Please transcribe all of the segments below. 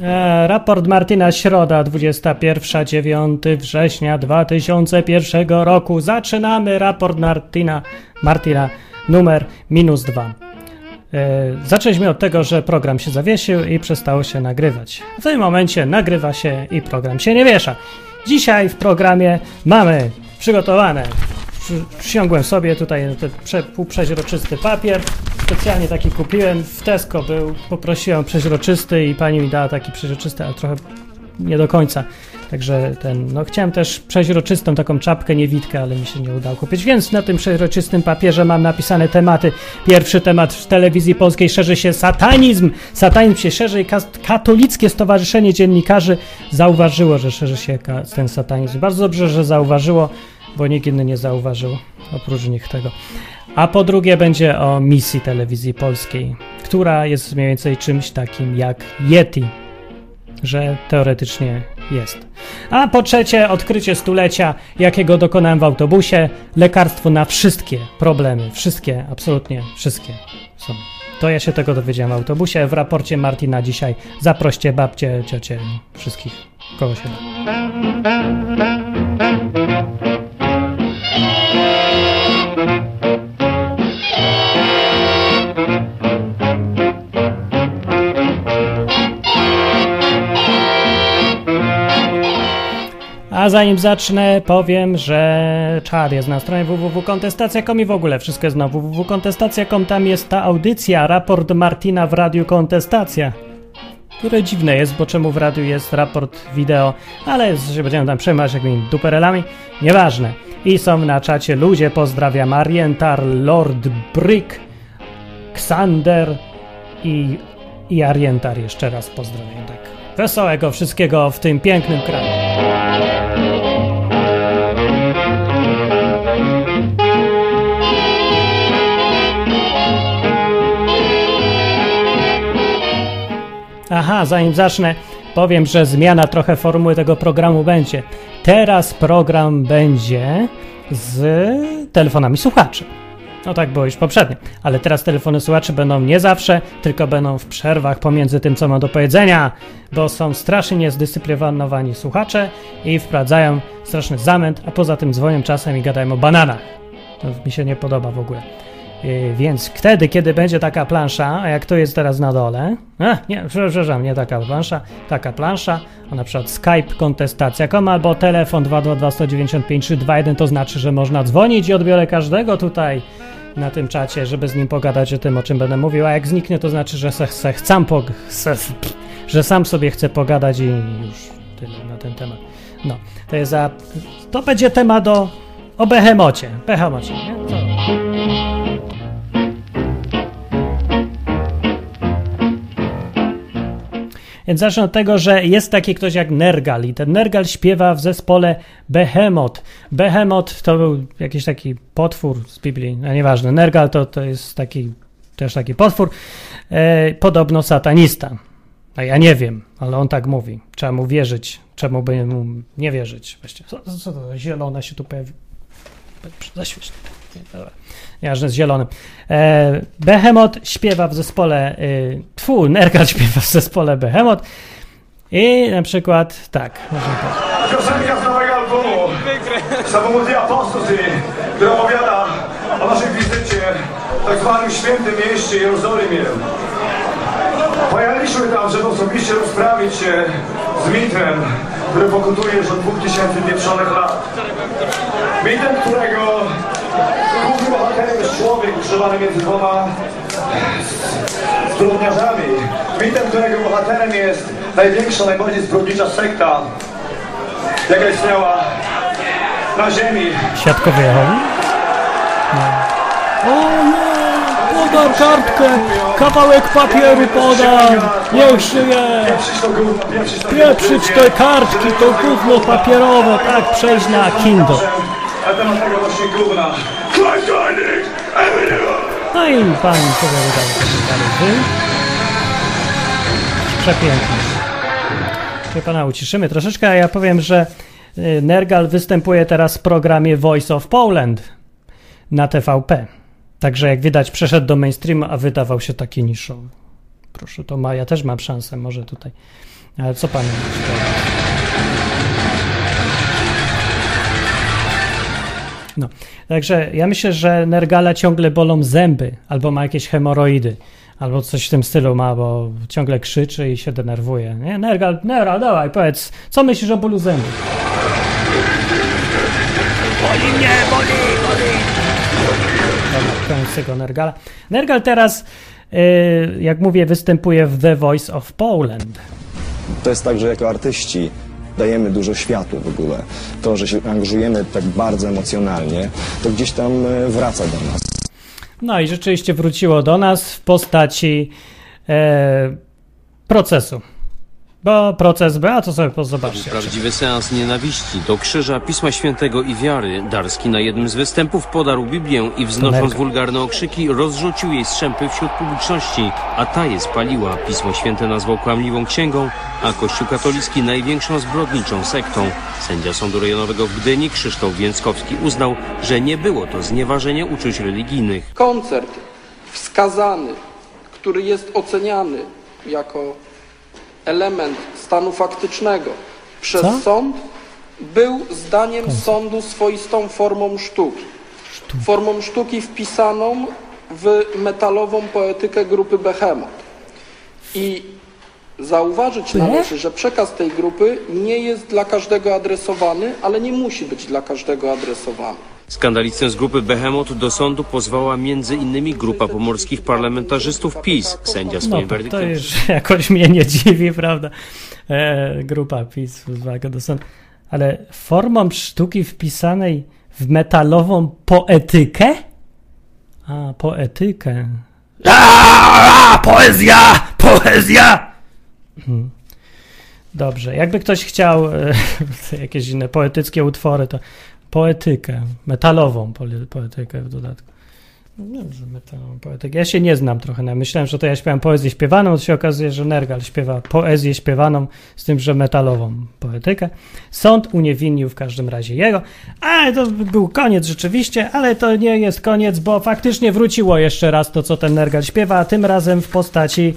Raport Martina, środa, 21, września 2001 roku. Zaczynamy raport Martina numer -2. Zaczęliśmy od tego, że program się zawiesił i przestało się nagrywać. W tym momencie nagrywa się i program się nie wiesza. Dzisiaj w programie mamy przygotowane, przyciągłem sobie tutaj półprzeźroczysty papier, specjalnie taki kupiłem, w Tesco był, poprosiłem przeźroczysty i pani mi dała taki przeźroczysty, ale trochę nie do końca, także chciałem też przeźroczystą taką czapkę, niewidkę, ale mi się nie udało kupić, więc na tym przeźroczystym papierze mam napisane tematy. Pierwszy temat: w telewizji polskiej szerzy się satanizm się szerzy i Katolickie Stowarzyszenie Dziennikarzy zauważyło, że szerzy się ten satanizm. Bardzo dobrze, że zauważyło, bo nikt inny nie zauważył, oprócz nich tego. A po drugie będzie o misji telewizji polskiej, która jest mniej więcej czymś takim jak Yeti, że teoretycznie jest. A po trzecie odkrycie stulecia, jakiego dokonałem w autobusie, lekarstwo na wszystkie problemy, wszystkie, absolutnie wszystkie są. To ja się tego dowiedziałem w autobusie, w raporcie Martina dzisiaj. Zaproście babcie, ciocie, wszystkich, kogo się da. A zanim zacznę, powiem, że czad jest na stronie www.kontestacja.com i w ogóle wszystko jest na www.kontestacja.com. Tam jest ta audycja, raport Martina w Radiu Kontestacja. Które dziwne jest, bo czemu w radiu jest raport wideo, ale się będziemy tam przejmować jakimiś duperelami, nieważne. I są na czacie ludzie, pozdrawiam Arientar, Lord Brick, Xander i Arientar jeszcze raz pozdrawiam, tak. Wesołego wszystkiego w tym pięknym kraju. Aha, zanim zacznę, powiem, że zmiana trochę formuły tego programu będzie. Teraz program będzie z telefonami słuchaczy. No tak było już poprzednio, ale teraz telefony słuchaczy będą nie zawsze, tylko będą w przerwach pomiędzy tym, co mam do powiedzenia, bo są strasznie niezdyscyplinowani słuchacze i wprowadzają straszny zamęt, a poza tym dzwonią czasem i gadają o bananach. To mi się nie podoba w ogóle. Więc wtedy, kiedy będzie taka plansza, a jak to jest teraz na dole, nie taka plansza, a na przykład Skype kontestacja.com albo telefon 222-195-321, to znaczy, że można dzwonić i odbiorę każdego tutaj na tym czacie, żeby z nim pogadać o tym, o czym będę mówił, a jak zniknie, to znaczy, że że sam sobie chcę pogadać i już tyle na ten temat. No, to będzie temat o Behemocie, nie? Co? Więc zacznę od tego, że jest taki ktoś jak Nergal i ten Nergal śpiewa w zespole Behemoth. Behemoth to był jakiś taki potwór z Biblii, no nieważne. Nergal to jest też taki potwór, podobno satanista. A ja nie wiem, ale on tak mówi. Trzeba mu wierzyć, czemu by mu nie wierzyć? Właściwie, co to zielone się tu pojawi? Zaświeć. Dobra. Nieważne, z zielonym. Behemoth śpiewa w zespole Nergal śpiewa w zespole Behemoth i na przykład tak. Piosenka z nowego albumu Samochód Apostozy, która opowiada o naszej wizycie w tak zwanym świętym mieście Jerozolimie. Pojechaliśmy tam, żeby osobiście rozprawić się z mitem, który pokutuje już od 2000 pieprzonych lat. Mitem, którego głównym bohaterem jest człowiek ukrzyżowany między dwoma zbrodniarzami. Mitem, którego bohaterem jest największa, najbardziej zbrodnicza sekta, jaka istniała na ziemi. Świadkowie Jehowy? No. O nie! Podam kartkę! Kawałek papieru podam! Niech żyje! Pieprzyć te kartki, to gówno papierowe, tak, przejść na Kindle. Na temat tego właśnie gówna. No i pan sobie dalej. Przepięknie. Się pana uciszymy troszeczkę, a ja powiem, że Nergal występuje teraz w programie Voice of Poland na TVP. Także jak widać przeszedł do mainstreamu, a wydawał się taki niszowy. proszę, to ja też mam szansę, może tutaj. Ale co pan myśli? No, także ja myślę, że Nergala ciągle bolą zęby, albo ma jakieś hemoroidy, albo coś w tym stylu ma, bo ciągle krzyczy i się denerwuje. Nie? Nergal, dawaj, powiedz, co myślisz o bólu zębów? Boli mnie, boli! Dobra, koniec tego Nergala. Nergal teraz, jak mówię, występuje w The Voice of Poland. To jest tak, że jako artyści dajemy dużo światu w ogóle. To, że się angażujemy tak bardzo emocjonalnie, to gdzieś tam wraca do nas. No i rzeczywiście wróciło do nas w postaci procesu. Bo proces był, a to sobie zobaczcie. Prawdziwy seans nienawiści do krzyża, Pisma Świętego i wiary. Darski na jednym z występów podarł Biblię i wznosząc wulgarne okrzyki rozrzucił jej strzępy wśród publiczności, a ta je spaliła. Pismo Święte nazwał kłamliwą księgą, a Kościół katolicki największą zbrodniczą sektą. Sędzia Sądu Rejonowego w Gdyni Krzysztof Więckowski uznał, że nie było to znieważenie uczuć religijnych. Koncert wskazany, który jest oceniany jako element stanu faktycznego przez sąd, był zdaniem sądu swoistą formą sztuki. Formą sztuki wpisaną w metalową poetykę grupy Behemoth. I zauważyć należy, że przekaz tej grupy nie jest dla każdego adresowany, ale nie musi być dla każdego adresowany. Skandalistę z grupy Behemoth do sądu pozwała m.in. grupa pomorskich parlamentarzystów PiS. Sędzia swoim werdyktem... To już jakoś mnie nie dziwi, prawda? Grupa PiS pozwała do sądu. Ale formą sztuki wpisanej w metalową poetykę? A, poetykę. Poezja! Poezja! Dobrze, jakby ktoś chciał jakieś inne poetyckie utwory, to poetykę, metalową poetykę w dodatku. No dobrze, metalową poetykę. Ja się nie znam trochę. Myślałem, że to ja śpiewam poezję śpiewaną, to się okazuje, że Nergal śpiewa poezję śpiewaną, z tym, że metalową poetykę. Sąd uniewinnił w każdym razie jego. A to był koniec rzeczywiście, ale to nie jest koniec, bo faktycznie wróciło jeszcze raz to, co ten Nergal śpiewa, a tym razem w postaci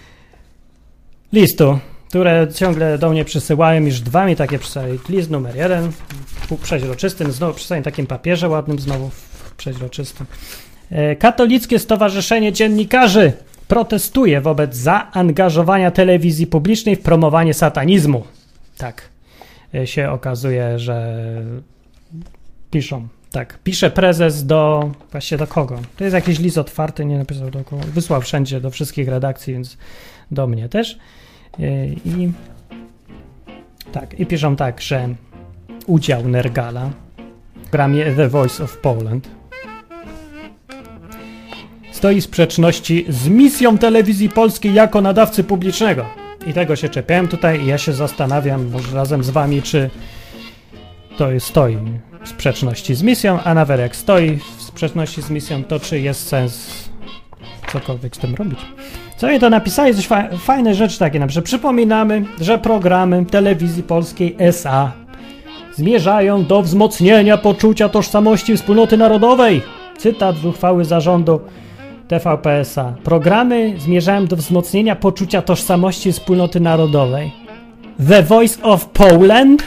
listu, które ciągle do mnie przysyłają, już dwa mi takie przysłali. List numer 1, przeźroczystym, znowu przysłali takim papierze ładnym, znowu przeźroczystym. Katolickie Stowarzyszenie Dziennikarzy protestuje wobec zaangażowania telewizji publicznej w promowanie satanizmu. Tak się okazuje, że piszą. Tak, pisze prezes właściwie do kogo? To jest jakiś list otwarty, nie napisał do kogo. Wysłał wszędzie, do wszystkich redakcji, więc do mnie też. I piszą tak, że udział Nergala w programie The Voice of Poland stoi w sprzeczności z misją telewizji polskiej jako nadawcy publicznego. I tego się czepiałem tutaj i ja się zastanawiam, może razem z wami, czy to stoi w sprzeczności z misją, a nawet jak stoi w sprzeczności z misją, to czy jest sens cokolwiek z tym robić. Co mi to napisali? Coś fajne rzeczy takie, na przykład przypominamy, że programy telewizji polskiej SA zmierzają do wzmocnienia poczucia tożsamości wspólnoty narodowej. Cytat z uchwały zarządu TVP SA. Programy zmierzają do wzmocnienia poczucia tożsamości wspólnoty narodowej. The Voice of Poland?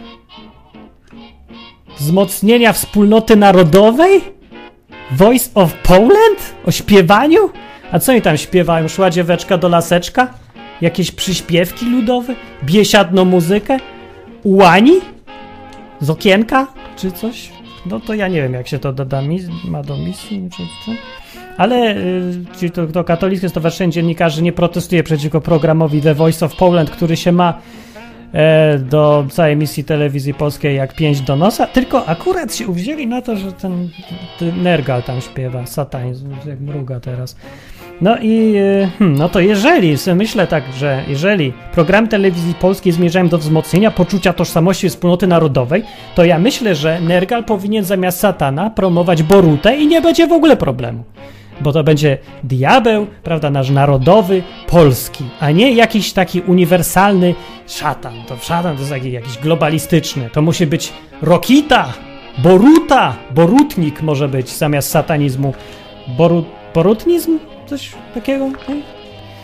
Wzmocnienia wspólnoty narodowej? Voice of Poland? O śpiewaniu? A co oni tam śpiewają? Szła dzieweczka do laseczka? Jakieś przyśpiewki ludowe? Biesiadną muzykę? Ułani? Z okienka? Czy coś? No to ja nie wiem, jak się to ma do misji, czy co? Ale to Katolickie Stowarzyszenie Dziennikarzy nie protestuje przeciwko programowi The Voice of Poland, który się ma do całej misji telewizji polskiej jak pięść do nosa, tylko akurat się uwzięli na to, że ten Nergal tam śpiewa, satanizm, jak mruga teraz. No i no to myślę tak, że jeżeli programy telewizji polskiej zmierzają do wzmocnienia poczucia tożsamości wspólnoty narodowej, to ja myślę, że Nergal powinien zamiast satana promować Borutę i nie będzie w ogóle problemu. Bo to będzie diabeł, prawda, nasz narodowy, polski, a nie jakiś taki uniwersalny szatan. Szatan to jest jakiś globalistyczny. To musi być Rokita, Boruta, Borutnik może być zamiast satanizmu. Borutnizm? Coś takiego?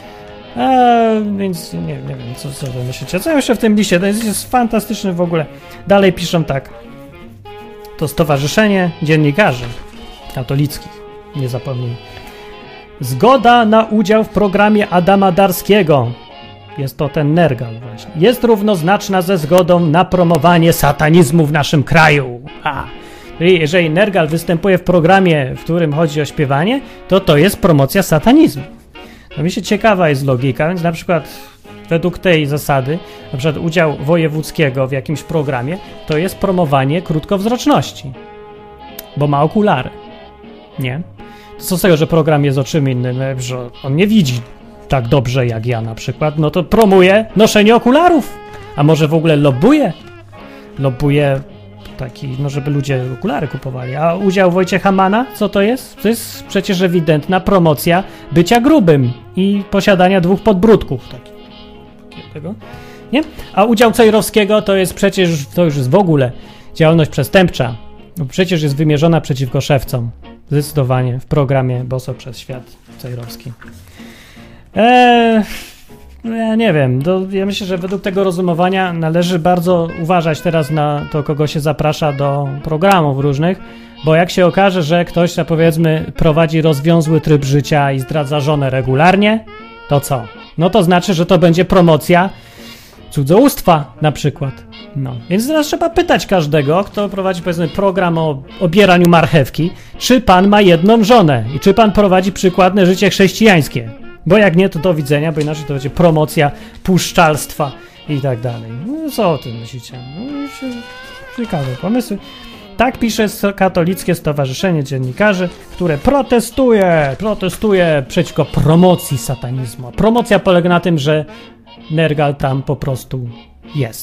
Więc nie wiem, co wy myślicie. Co jeszcze w tym liście? To jest fantastyczny w ogóle. Dalej piszą tak. To Stowarzyszenie Dziennikarzy Katolickich. Nie zapomnij. Zgoda na udział w programie Adama Darskiego. Jest to ten Nergal właśnie. Jest równoznaczna ze zgodą na promowanie satanizmu w naszym kraju. Czyli jeżeli Nergal występuje w programie, w którym chodzi o śpiewanie, to jest promocja satanizmu. No mi się ciekawa jest logika, więc na przykład według tej zasady, na przykład udział wojewódzkiego w jakimś programie, to jest promowanie krótkowzroczności, bo ma okulary. Nie? To co z tego, że program jest o czym innym, że on nie widzi tak dobrze jak ja na przykład, no to promuje noszenie okularów, a może w ogóle lobbuje taki, no żeby ludzie okulary kupowali. A udział Wojciecha Mana, co to jest? To jest przecież ewidentna promocja bycia grubym i posiadania 2 podbródków. Takiego, nie? A udział Cejrowskiego to jest przecież, to już jest w ogóle działalność przestępcza. Bo przecież jest wymierzona przeciwko szewcom. Zdecydowanie w programie Boso przez świat Cejrowski. Ja nie wiem, ja myślę, że według tego rozumowania należy bardzo uważać teraz na to, kogo się zaprasza do programów różnych, bo jak się okaże, że ktoś, powiedzmy, prowadzi rozwiązły tryb życia i zdradza żonę regularnie, to co? No to znaczy, że to będzie promocja cudzołóstwa na przykład. No, więc teraz trzeba pytać każdego, kto prowadzi, powiedzmy, program o obieraniu marchewki, czy pan ma jedną żonę i czy pan prowadzi przykładne życie chrześcijańskie. Bo jak nie, to do widzenia, bo inaczej to będzie promocja puszczalstwa i tak dalej. No, co o tym myślicie? No, ciekawe pomysły. Tak pisze Katolickie Stowarzyszenie Dziennikarzy, które protestuje przeciwko promocji satanizmu. Promocja polega na tym, że Nergal tam po prostu jest.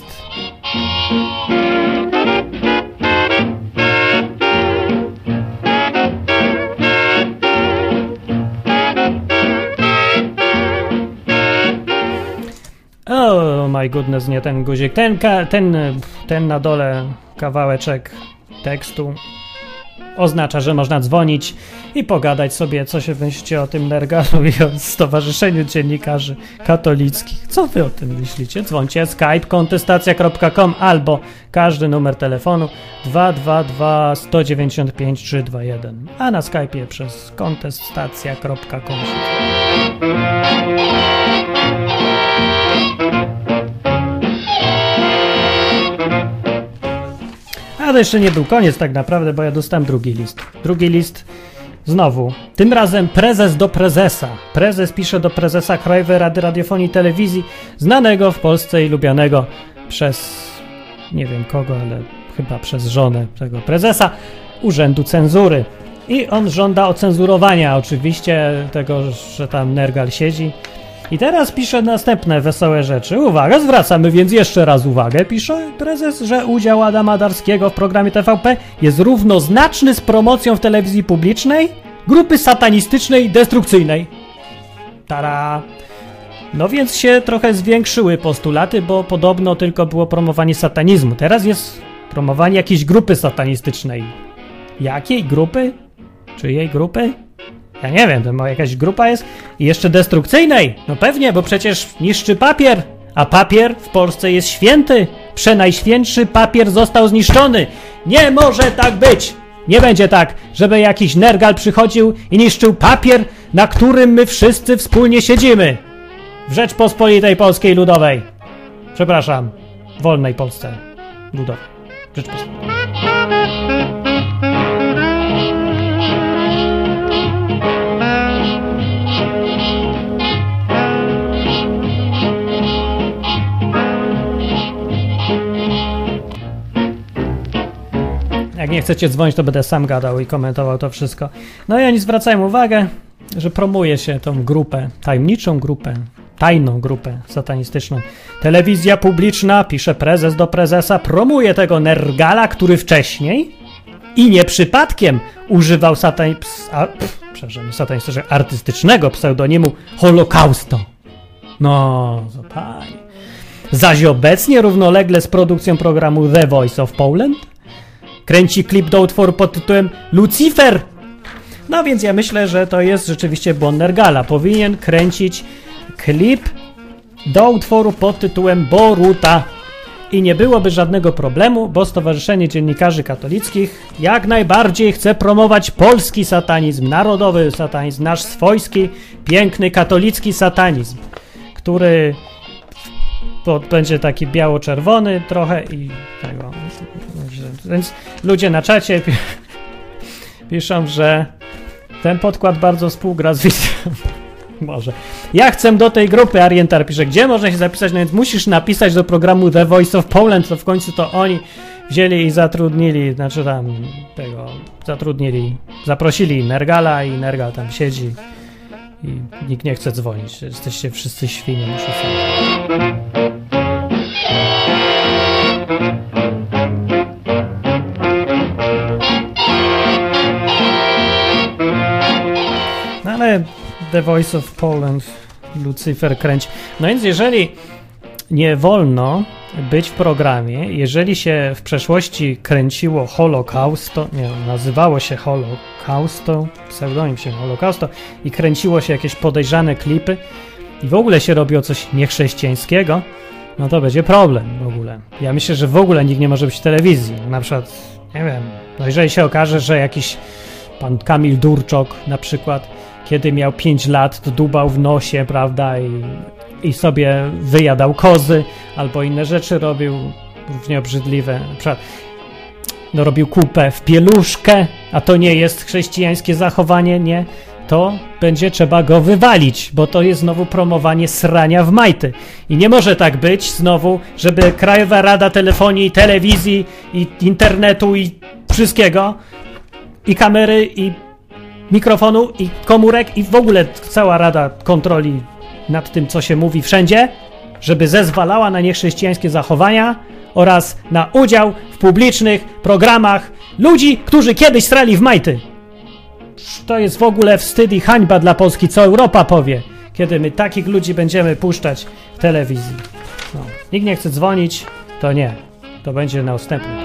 Oh my goodness, nie ten guzik. Ten na dole kawałeczek tekstu oznacza, że można dzwonić i pogadać sobie, co się myślicie o tym Nergalu i o Stowarzyszeniu Dziennikarzy Katolickich. Co wy o tym myślicie? Dzwońcie skype kontestacja.com albo każdy numer telefonu 222 195 321, a na Skype'ie przez kontestacja.com. A to jeszcze nie był koniec tak naprawdę, bo ja dostałem drugi list. Drugi list znowu. Tym razem prezes do prezesa. Prezes pisze do prezesa Krajowej Rady Radiofonii i Telewizji, znanego w Polsce i lubianego przez nie wiem kogo, ale chyba przez żonę tego prezesa Urzędu Cenzury. I on żąda ocenzurowania oczywiście tego, że tam Nergal siedzi. I teraz pisze następne wesołe rzeczy. Uwaga, zwracamy więc jeszcze raz uwagę, pisze prezes, że udział Adama Darskiego w programie TVP jest równoznaczny z promocją w telewizji publicznej grupy satanistycznej i destrukcyjnej. Tada! No więc się trochę zwiększyły postulaty, bo podobno tylko było promowanie satanizmu. Teraz jest promowanie jakiejś grupy satanistycznej. Jakiej grupy? Czyjej grupy? Ja nie wiem, to jakaś grupa jest i jeszcze destrukcyjnej. No pewnie, bo przecież niszczy papier, a papier w Polsce jest święty. Przenajświętszy papier został zniszczony. Nie może tak być. Nie będzie tak, żeby jakiś Nergal przychodził i niszczył papier, na którym my wszyscy wspólnie siedzimy. W Rzeczpospolitej Polskiej Ludowej. Przepraszam, wolnej Polsce Ludowej. Rzeczpospolitej. Jak nie chcecie dzwonić, to będę sam gadał i komentował to wszystko. No i oni zwracają uwagę, że promuje się tą grupę, tajemniczą grupę, tajną grupę satanistyczną. Telewizja publiczna, pisze prezes do prezesa, promuje tego Nergala, który wcześniej i nie przypadkiem używał artystycznego pseudonimu Holokausto. No, zapali. Zaś obecnie równolegle z produkcją programu The Voice of Poland kręci klip do utworu pod tytułem Lucifer. No więc ja myślę, że to jest rzeczywiście błąd Nergala. Powinien kręcić klip do utworu pod tytułem Boruta. I nie byłoby żadnego problemu, bo Stowarzyszenie Dziennikarzy Katolickich jak najbardziej chce promować polski satanizm, narodowy satanizm, nasz swojski, piękny, katolicki satanizm, który będzie taki biało-czerwony trochę i tego. Więc ludzie na czacie piszą, że ten podkład bardzo współgra z wizją. Może. Ja chcę do tej grupy, Arientar pisze, gdzie można się zapisać, no więc musisz napisać do programu The Voice of Poland, to w końcu to oni wzięli i zatrudnili, znaczy tam tego, zaprosili Nergala i Nergal tam siedzi i nikt nie chce dzwonić, jesteście wszyscy świnie, muszę sobie. No ale The Voice of Poland, Lucyfer kręci. No więc jeżeli nie wolno być w programie, jeżeli się w przeszłości kręciło Holokausto, nie, nazywało się Holokausto, pseudonim się Holokausto i kręciło się jakieś podejrzane klipy i w ogóle się robiło coś niechrześcijańskiego, no to będzie problem w ogóle. Ja myślę, że w ogóle nikt nie może być w telewizji. Na przykład, nie wiem, no jeżeli się okaże, że jakiś pan Kamil Durczok na przykład, kiedy miał 5 lat, to dubał w nosie, prawda, i sobie wyjadał kozy, albo inne rzeczy robił równie obrzydliwe. Na przykład, no, robił kupę w pieluszkę, a to nie jest chrześcijańskie zachowanie, nie? To będzie trzeba go wywalić, bo to jest znowu promowanie srania w majty. I nie może tak być znowu, żeby Krajowa Rada Telefonii i Telewizji i Internetu i wszystkiego, i kamery, i mikrofonu, i komórek, i w ogóle cała Rada Kontroli nad tym, co się mówi wszędzie, żeby zezwalała na niechrześcijańskie zachowania oraz na udział w publicznych programach ludzi, którzy kiedyś srali w majty. To jest w ogóle wstyd i hańba dla Polski, co Europa powie, kiedy my takich ludzi będziemy puszczać w telewizji. No. Nikt nie chce dzwonić, to nie. To będzie na ustępnym.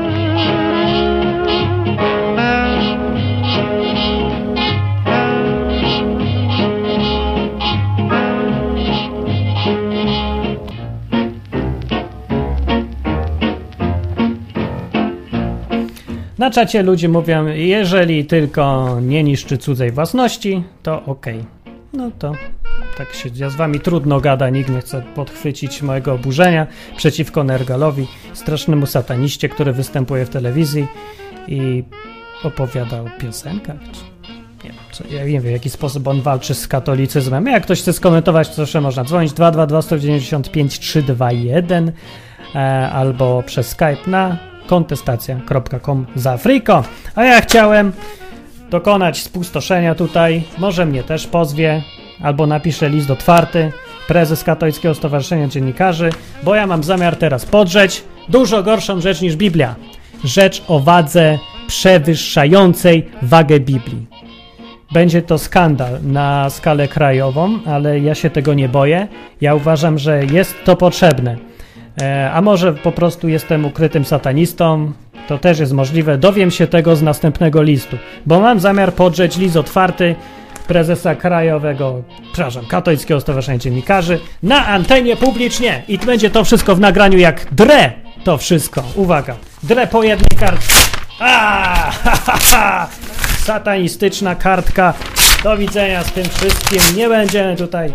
Na czacie ludzie mówią, jeżeli tylko nie niszczy cudzej własności, to okej. No to tak się ja z wami trudno gada, nikt nie chce podchwycić mojego oburzenia przeciwko Nergalowi, strasznemu sataniście, który występuje w telewizji i opowiada o piosenkach. Ja nie wiem, w jaki sposób on walczy z katolicyzmem. Jak ktoś chce skomentować, to zawsze można dzwonić 222 195 321 albo przez Skype na kontestacja.com za friko. A ja chciałem dokonać spustoszenia tutaj. Może mnie też pozwie, albo napiszę list otwarty, prezes Katolickiego Stowarzyszenia Dziennikarzy, bo ja mam zamiar teraz podrzeć dużo gorszą rzecz niż Biblia. Rzecz o wadze przewyższającej wagę Biblii. Będzie to skandal na skalę krajową, ale ja się tego nie boję. Ja uważam, że jest to potrzebne. A może po prostu jestem ukrytym satanistą, to też jest możliwe. Dowiem się tego z następnego listu, bo mam zamiar podrzeć list otwarty prezesa Katolickiego Stowarzyszenia Dziennikarzy na antenie publicznie i będzie to wszystko w nagraniu jak drę to wszystko. Uwaga, drę po jednej kartce. Satanistyczna kartka. Do widzenia z tym wszystkim. Nie będziemy tutaj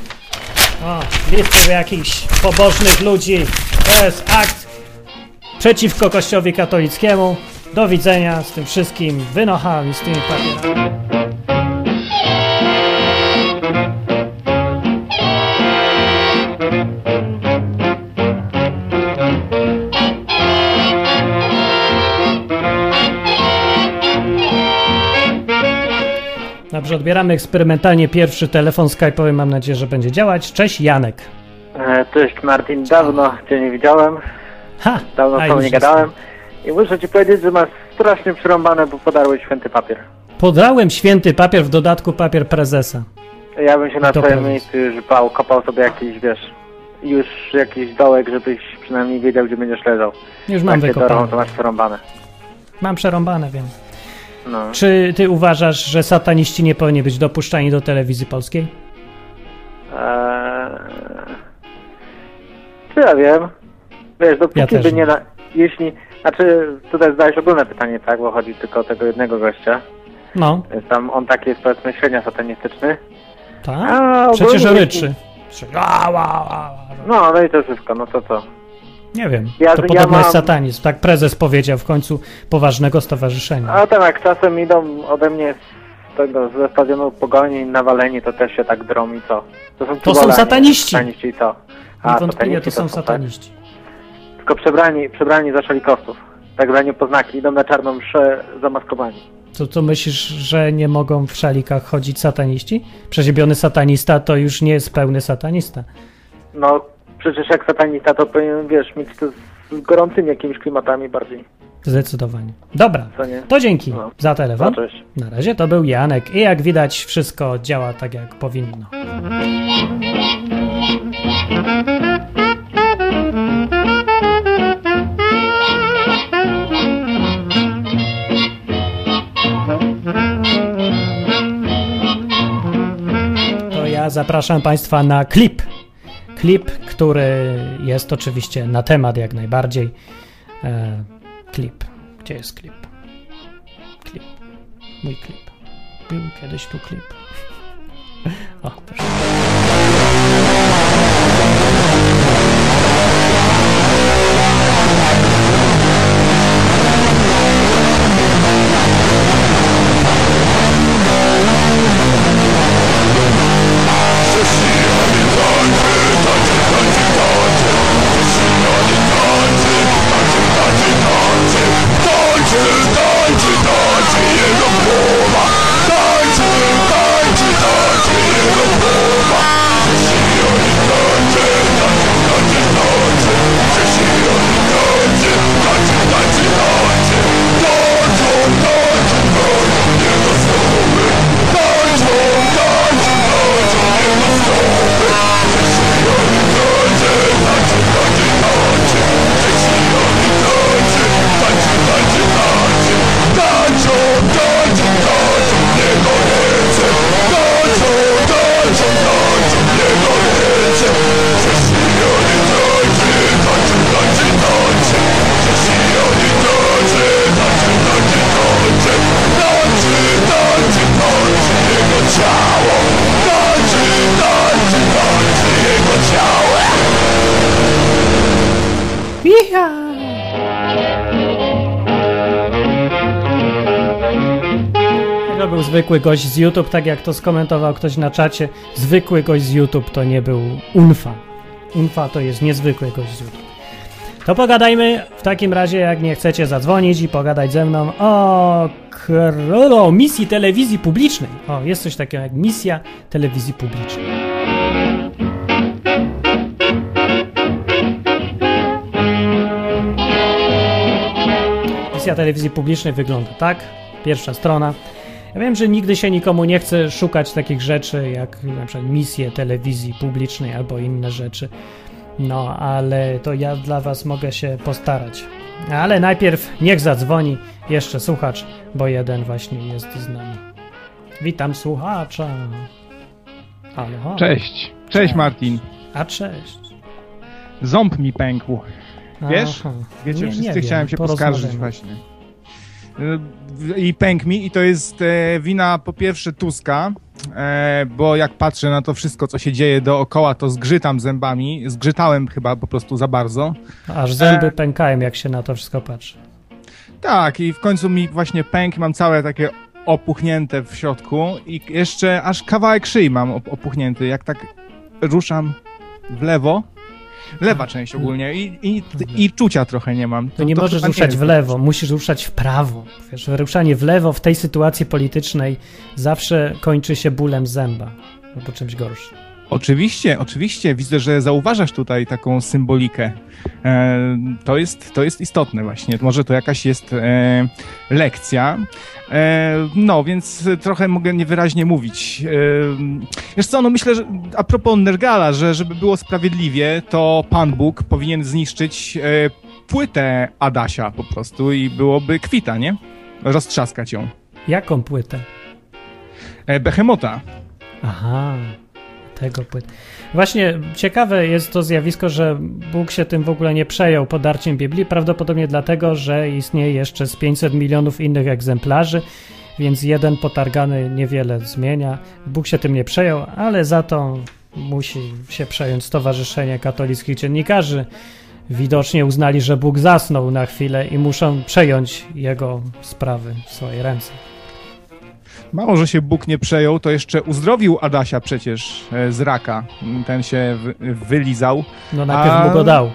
listy jakichś pobożnych ludzi. To jest akt przeciwko Kościołowi katolickiemu. Do widzenia z tym wszystkim wynochami, z tymi papierami. Dobrze, odbieramy eksperymentalnie pierwszy telefon skype'owy. Mam nadzieję, że będzie działać. Cześć, Janek. Cześć, Martin. Dawno cię nie widziałem. Dawno z tobą nie gadałem. I muszę ci powiedzieć, że masz strasznie przerąbane, bo podarłeś święty papier. Podrałem święty papier, w dodatku papier prezesa. Ja bym się na twoim miejscu już bał, kopał sobie jakiś, wiesz, już jakiś dołek, żebyś przynajmniej wiedział, gdzie będziesz leżał. Już mam wykopane. To masz przerąbane. Mam przerąbane, wiem. No. Czy ty uważasz, że sataniści nie powinni być dopuszczani do telewizji polskiej? Czy ja wiem? Wiesz, dopóki by nie... Jeśli... Znaczy, tutaj zadałeś ogólne pytanie, tak? Bo chodzi tylko o tego jednego gościa. No. Więc tam on taki jest, powiedzmy, średnio satanistyczny. Tak? Przecież ryczy. No, no i to wszystko, no to co? Nie wiem, to podobno jest satanizm. Tak prezes powiedział w końcu poważnego stowarzyszenia. A tam jak czasem idą ode mnie ze stadionu Pogoni nawaleni, to też się tak drą i co? To są sataniści. Sataniści i co? Niewątpliwie to są sataniści. Tak? Tylko przebrani za szalikowców. Tak za niepoznaki, idą na czarną mszę zamaskowani. To myślisz, że nie mogą w szalikach chodzić sataniści? Przeziębiony satanista to już nie jest pełny satanista. No, przecież jak satanista to powinien, wiesz, mieć to z gorącymi jakimiś klimatami bardziej. Zdecydowanie. Dobra, to dzięki za telefon. No, cześć. Na razie to był Janek i jak widać wszystko działa tak jak powinno. To ja zapraszam Państwa na klip. Klip, który jest oczywiście na temat jak najbardziej. Klip. Gdzie jest klip? Klip. Mój klip. Był kiedyś tu klip. O, proszę. To był zwykły gość z YouTube, tak jak to skomentował ktoś na czacie. Zwykły gość z YouTube to nie był Unfa. Unfa to jest niezwykły gość z YouTube. To pogadajmy w takim razie, jak nie chcecie zadzwonić i pogadać ze mną o misji telewizji publicznej. O, jest coś takiego jak misja telewizji publicznej. Misja telewizji publicznej wygląda tak. Pierwsza strona. Ja wiem, że nigdy się nikomu nie chce szukać takich rzeczy, jak na przykład misje telewizji publicznej albo inne rzeczy. No, ale to ja dla was mogę się postarać. Ale najpierw niech zadzwoni jeszcze słuchacz, bo jeden właśnie jest z nami. Witam słuchacza. Halo. Cześć. Cześć Martin. A cześć. Ząb mi pękł. Wiesz? Aha. Wiecie, Nie wszyscy wiem, chciałem się poskarżyć właśnie. I pękł mi i to jest wina po pierwsze Tuska, bo jak patrzę na to wszystko, co się dzieje dookoła, to zgrzytam zębami. Zgrzytałem chyba po prostu za bardzo. Aż zęby pękają, jak się na to wszystko patrzy. Tak, i w końcu mi właśnie pękł, mam całe takie opuchnięte w środku i jeszcze aż kawałek szyi mam opuchnięty. Jak tak ruszam w lewo, lewa część ogólnie i czucia trochę nie mam. To nie możesz ruszać w lewo, musisz ruszać w prawo. Wiesz, ruszanie w lewo w tej sytuacji politycznej zawsze kończy się bólem zęba albo czymś gorszym. Oczywiście. Widzę, że zauważasz tutaj taką symbolikę. To jest istotne właśnie. Może to jakaś jest lekcja. No, więc trochę mogę niewyraźnie mówić. Wiesz co, no myślę, że a propos Nergala, że żeby było sprawiedliwie, to Pan Bóg powinien zniszczyć płytę Adasia po prostu i byłoby kwita, nie? Roztrzaskać ją. Jaką płytę? Behemota. Aha. tego płyt. Właśnie ciekawe jest to zjawisko, że Bóg się tym w ogóle nie przejął podarciem Biblii, prawdopodobnie dlatego, że istnieje jeszcze z 500 milionów innych egzemplarzy, więc jeden potargany niewiele zmienia. Bóg się tym nie przejął, ale za to musi się przejąć Stowarzyszenie Katolickich Dziennikarzy. Widocznie uznali, że Bóg zasnął na chwilę i muszą przejąć jego sprawy w swoje ręce. Mało, że się Bóg nie przejął, to jeszcze uzdrowił Adasia przecież z raka. Ten się wylizał. No najpierw mu go dał.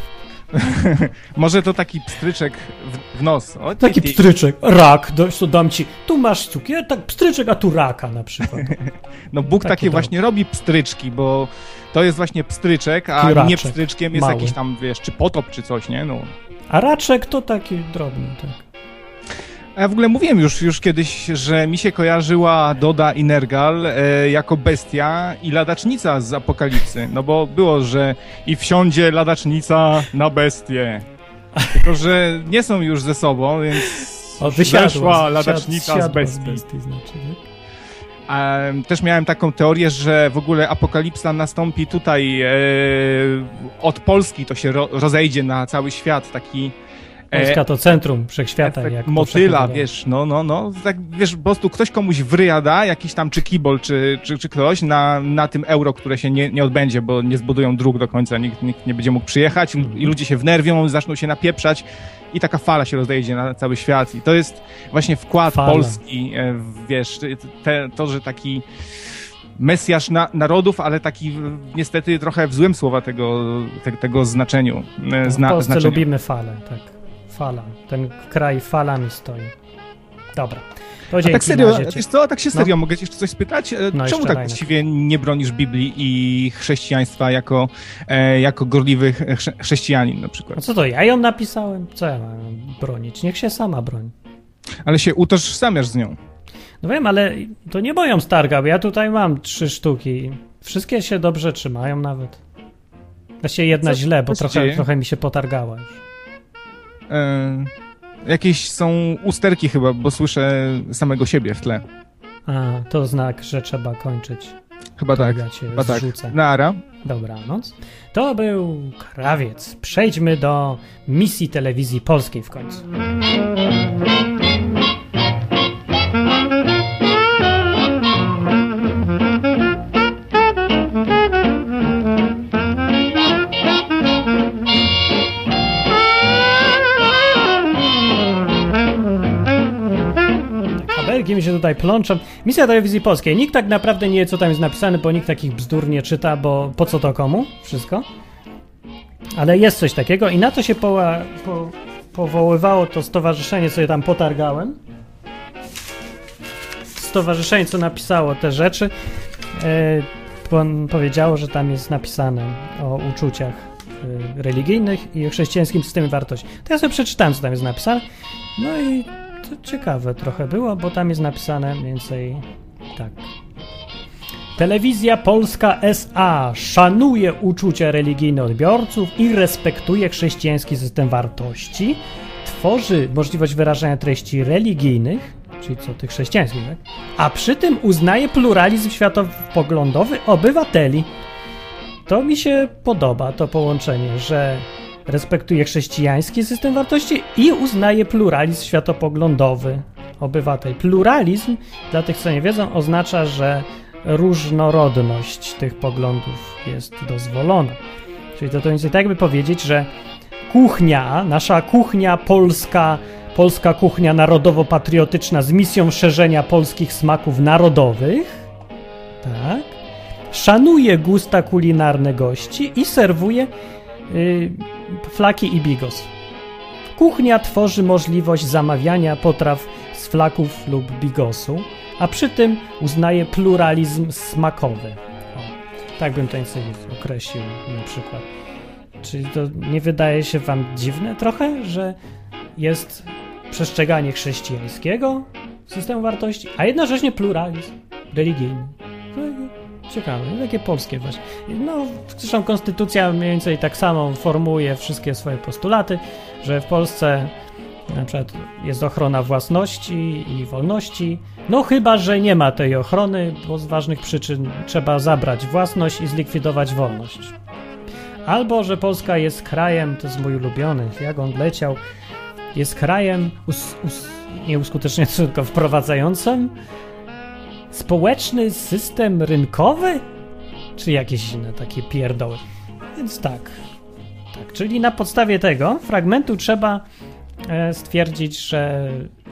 Może to taki pstryczek w nos. O, taki pstryczek, rak, dam ci, tu masz cukier, tak pstryczek, a tu raka na przykład. No Bóg takie właśnie robi pstryczki, bo to jest właśnie pstryczek, a Kiraczek, nie pstryczkiem jest mały. Jakiś tam, wiesz, czy potop, czy coś, nie? No. A raczek to taki drobny, tak. A ja w ogóle mówiłem już kiedyś, że mi się kojarzyła Doda i Nergal jako bestia i ladacznica z Apokalipsy. No bo było, że i wsiądzie ladacznica na bestię. Tylko, że nie są już ze sobą, więc zeszła ladacznica z bestii. Znaczy, tak? Też miałem taką teorię, że w ogóle apokalipsa nastąpi tutaj od Polski, to się rozejdzie na cały świat, taki Polska to centrum wszechświata. Jak motyla, wiesz, no, tak, wiesz, po prostu ktoś komuś wryja da, jakiś tam czy kibol, czy ktoś na tym euro, które się nie odbędzie, bo nie zbudują dróg do końca, nikt nie będzie mógł przyjechać i ludzie się wnerwią, zaczną się napieprzać i taka fala się rozejdzie na cały świat i to jest właśnie wkład Polski, wiesz, to, że taki Mesjasz narodów, ale taki niestety trochę w złym słowa tego znaczeniu. W Polsce lubimy falę, tak. Fala. Ten kraj falami stoi. Dobra. To a tak serio, wiesz co, tak się serio, mogę cię jeszcze coś spytać? Czemu tak właściwie nie bronisz Biblii i chrześcijaństwa jako gorliwy chrześcijanin na przykład? A co to, ja ją napisałem? Co ja mam bronić? Niech się sama broni. Ale się utożsamiasz z nią. No wiem, ale to nie moją stargał. Ja tutaj mam 3 sztuki. Wszystkie się dobrze trzymają nawet. Właściwie jedna źle, bo trochę mi się potargała już. Jakieś są usterki chyba, bo słyszę samego siebie w tle. A, to znak, że trzeba kończyć. Chyba tak. Chyba tak. Nara. Dobranoc. To był Krawiec. Przejdźmy do misji telewizji polskiej w końcu. Mi się tutaj plączą. Misja telewizji polskiej. Nikt tak naprawdę nie wie, co tam jest napisane, bo nikt takich bzdur nie czyta, bo po co to komu? Wszystko. Ale jest coś takiego i na to się powoływało to stowarzyszenie, co je tam potargałem. Stowarzyszenie, co napisało te rzeczy, powiedziało, że tam jest napisane o uczuciach religijnych i o chrześcijańskim systemie wartości. To ja sobie przeczytałem, co tam jest napisane. No i to ciekawe trochę było, bo tam jest napisane mniej więcej tak. Telewizja Polska S.A. szanuje uczucia religijne odbiorców i respektuje chrześcijański system wartości, tworzy możliwość wyrażania treści religijnych, czyli co tych chrześcijańskich, tak? A przy tym uznaje pluralizm światopoglądowy obywateli. To mi się podoba, to połączenie, że respektuje chrześcijański system wartości i uznaje pluralizm światopoglądowy obywatel. Pluralizm, dla tych, co nie wiedzą, oznacza, że różnorodność tych poglądów jest dozwolona. Czyli to jest tak, by powiedzieć, że kuchnia, nasza kuchnia polska kuchnia narodowo-patriotyczna z misją szerzenia polskich smaków narodowych, tak, szanuje gusta kulinarne gości i serwuje flaki i bigos. Kuchnia tworzy możliwość zamawiania potraw z flaków lub bigosu, a przy tym uznaje pluralizm smakowy. O, tak bym to sobie określił na przykład. Czyli to nie wydaje się wam dziwne trochę, że jest przestrzeganie chrześcijańskiego systemu wartości, a jednocześnie pluralizm religijny. Ciekawe, takie polskie właśnie. No, zresztą konstytucja mniej więcej tak samo formułuje wszystkie swoje postulaty, że w Polsce Na przykład jest ochrona własności i wolności. No chyba, że nie ma tej ochrony, bo z ważnych przyczyn trzeba zabrać własność i zlikwidować wolność. Albo, że Polska jest krajem, to jest mój ulubiony, jak on leciał, jest krajem nie uskuteczniającym, tylko wprowadzającym społeczny system rynkowy? Czy jakieś inne takie pierdoły. Więc tak, czyli na podstawie tego fragmentu trzeba stwierdzić, że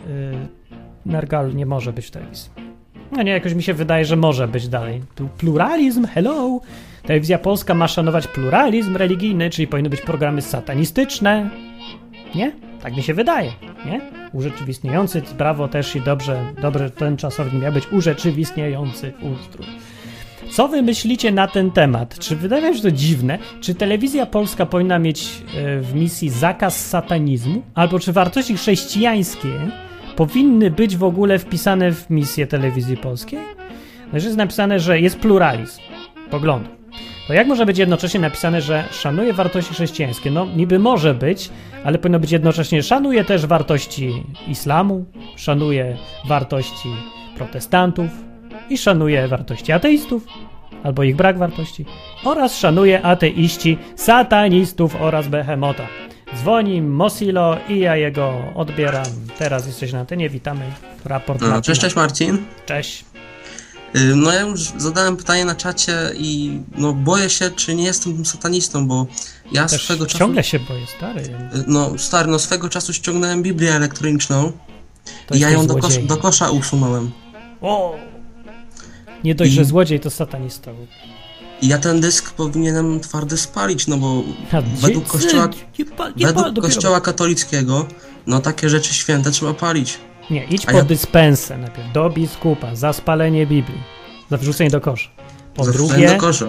Nergal nie może być w telewizji. No nie, jakoś mi się wydaje, że może być dalej. Tu pluralizm, hello! Telewizja Polska ma szanować pluralizm religijny, czyli powinny być programy satanistyczne. Nie? Tak mi się wydaje, nie? Urzeczywistniający, brawo też i dobrze ten czasownik miał być urzeczywistniający ustrój. Co wy myślicie na ten temat? Czy wydaje mi się to dziwne? Czy telewizja polska powinna mieć w misji zakaz satanizmu? Albo czy wartości chrześcijańskie powinny być w ogóle wpisane w misję telewizji polskiej? No, że jest napisane, że jest pluralizm poglądów. To jak może być jednocześnie napisane, że szanuje wartości chrześcijańskie? No niby może być, ale powinno być jednocześnie szanuje też wartości islamu, szanuje wartości protestantów i szanuje wartości ateistów, albo ich brak wartości, oraz szanuje ateiści, satanistów oraz behemota. Dzwoni Mosilo i ja jego odbieram. Teraz jesteś na antenie, witamy. Raport Marcina. Cześć Marcin. Cześć. No ja już zadałem pytanie na czacie i no boję się, czy nie jestem satanistą, bo ja też swego czasu... ciągle się boję, stary. Swego czasu ściągnąłem Biblię elektroniczną i ja ją do kosza usunąłem. O! Nie dość, że złodziej, to satanista. I ja ten dysk powinienem twardy spalić, no bo według kościoła katolickiego, no takie rzeczy święte trzeba palić. Nie, idź po dyspensę najpierw, do biskupa, za spalenie Biblii, za wrzucenie do kosza. Po drugie, do kosza.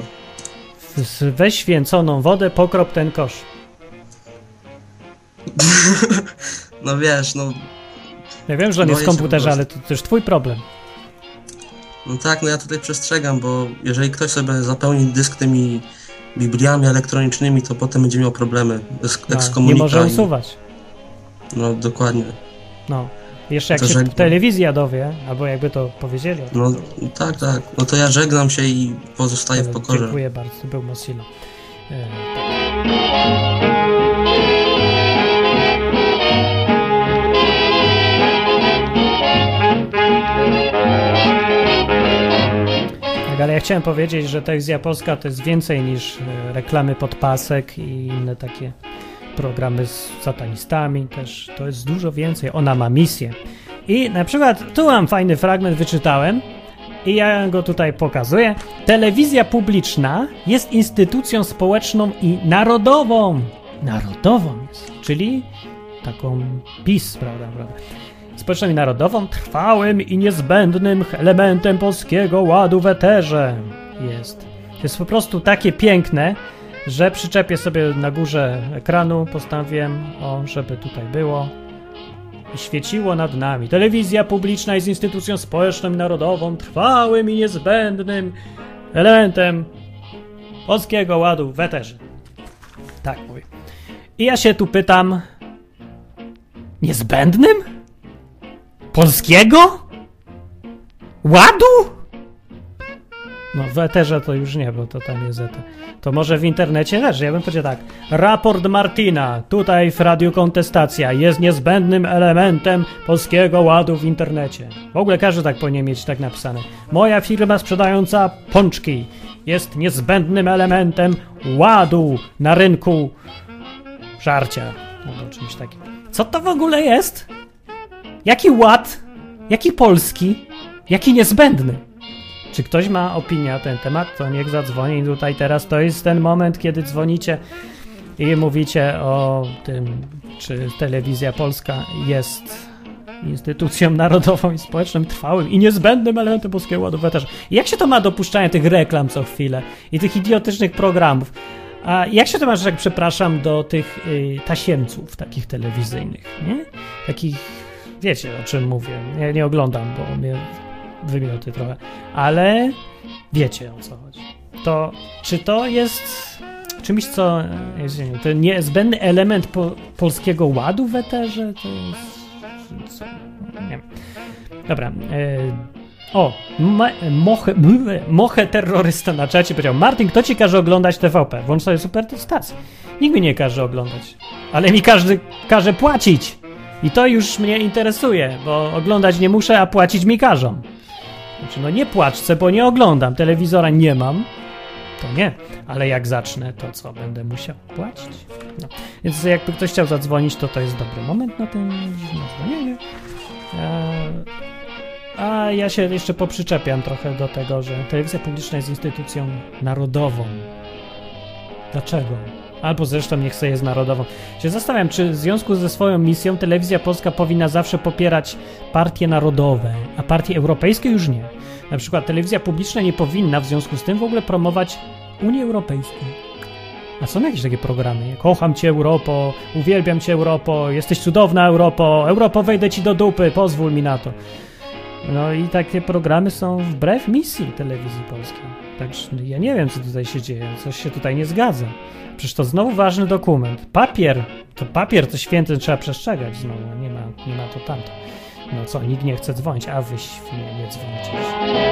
Weź święconą wodę, pokrop ten kosz. No wiesz, no... Ja wiem, że on jest w komputerze, ale to też twój problem. No tak, no ja tutaj przestrzegam, bo jeżeli ktoś sobie zapełni dysk tymi Bibliami elektronicznymi, to potem będzie miał problemy z ekskomunikami. Nie może usuwać. No dokładnie. No. Jeszcze jak to się telewizja dowie, albo jakby to powiedzieli. No tak. No to ja żegnam się i pozostaję w pokorze. Dziękuję bardzo, to był Mosilo. Tak, ale ja chciałem powiedzieć, że telewizja polska to jest więcej niż reklamy podpasek i inne takie programy z satanistami, też to jest dużo więcej. Ona ma misję. I na przykład tu mam fajny fragment, wyczytałem i ja go tutaj pokazuję. Telewizja publiczna jest instytucją społeczną i narodową. Narodową jest, czyli taką PiS, prawda? Społeczną i narodową, trwałym i niezbędnym elementem polskiego ładu w eterze jest. To jest po prostu takie piękne, że przyczepię sobie na górze ekranu, postanowiłem, żeby tutaj było i świeciło nad nami. Telewizja publiczna jest instytucją społeczną i narodową, trwałym i niezbędnym elementem polskiego ładu w eterze. Tak mówię. I ja się tu pytam, niezbędnym? Polskiego? Ładu? No w eterze to już nie, bo to tam jest eter. To może w internecie też. Ja bym powiedział tak. Raport Martina, tutaj w Radiu Kontestacja, jest niezbędnym elementem polskiego ładu w internecie. W ogóle każdy tak powinien mieć tak napisane. Moja firma sprzedająca pączki jest niezbędnym elementem ładu na rynku żarcia. Albo czymś takim. Co to w ogóle jest? Jaki ład? Jaki polski? Jaki niezbędny? Czy ktoś ma opinię na ten temat, to niech zadzwoni. Tutaj teraz to jest ten moment, kiedy dzwonicie i mówicie o tym, czy telewizja polska jest instytucją narodową i społeczną, trwałym i niezbędnym elementem polskiego ładu w eterze. I jak się to ma do puszczania tych reklam co chwilę i tych idiotycznych programów? A jak się to ma, że tak przepraszam, do tych tasiemców takich telewizyjnych, nie? Takich, wiecie o czym mówię. Ja nie oglądam, bo mnie wymioty trochę, ale wiecie o co chodzi. To czy to jest czymś, co to niezbędny element polskiego ładu w eterze? To jest... Nie wiem. Dobra. Moche terrorysta na czacie powiedział: Martin, kto ci każe oglądać TVP? Włącz sobie Superstację. Nikt mi nie każe oglądać. Ale mi każdy każe płacić. I to już mnie interesuje, bo oglądać nie muszę, a płacić mi każą. Znaczy, no nie płaczę, bo nie oglądam. Telewizora nie mam. To nie. Ale jak zacznę, to co? Będę musiał płacić? No. Więc jakby ktoś chciał zadzwonić, to jest dobry moment na ten dzwonienie. A ja się jeszcze poprzyczepiam trochę do tego, że telewizja publiczna jest instytucją narodową. Dlaczego? Albo zresztą niech sobie jest narodową. Się zastanawiam, czy w związku ze swoją misją telewizja polska powinna zawsze popierać partie narodowe, a partie europejskie już nie. Na przykład telewizja publiczna nie powinna w związku z tym w ogóle promować Unii Europejskiej. A są jakieś takie programy? Kocham cię, Europo, uwielbiam cię, Europo, jesteś cudowna, Europo, Europo, wejdę ci do dupy, pozwól mi na to. No i takie programy są wbrew misji telewizji polskiej. Także ja nie wiem, co tutaj się dzieje. Coś się tutaj nie zgadza. Przecież to znowu ważny dokument. Papier to święty, trzeba przestrzegać znowu. Nie ma to tamto. No co, nikt nie chce dzwonić, a wy świnie nie dzwonicie.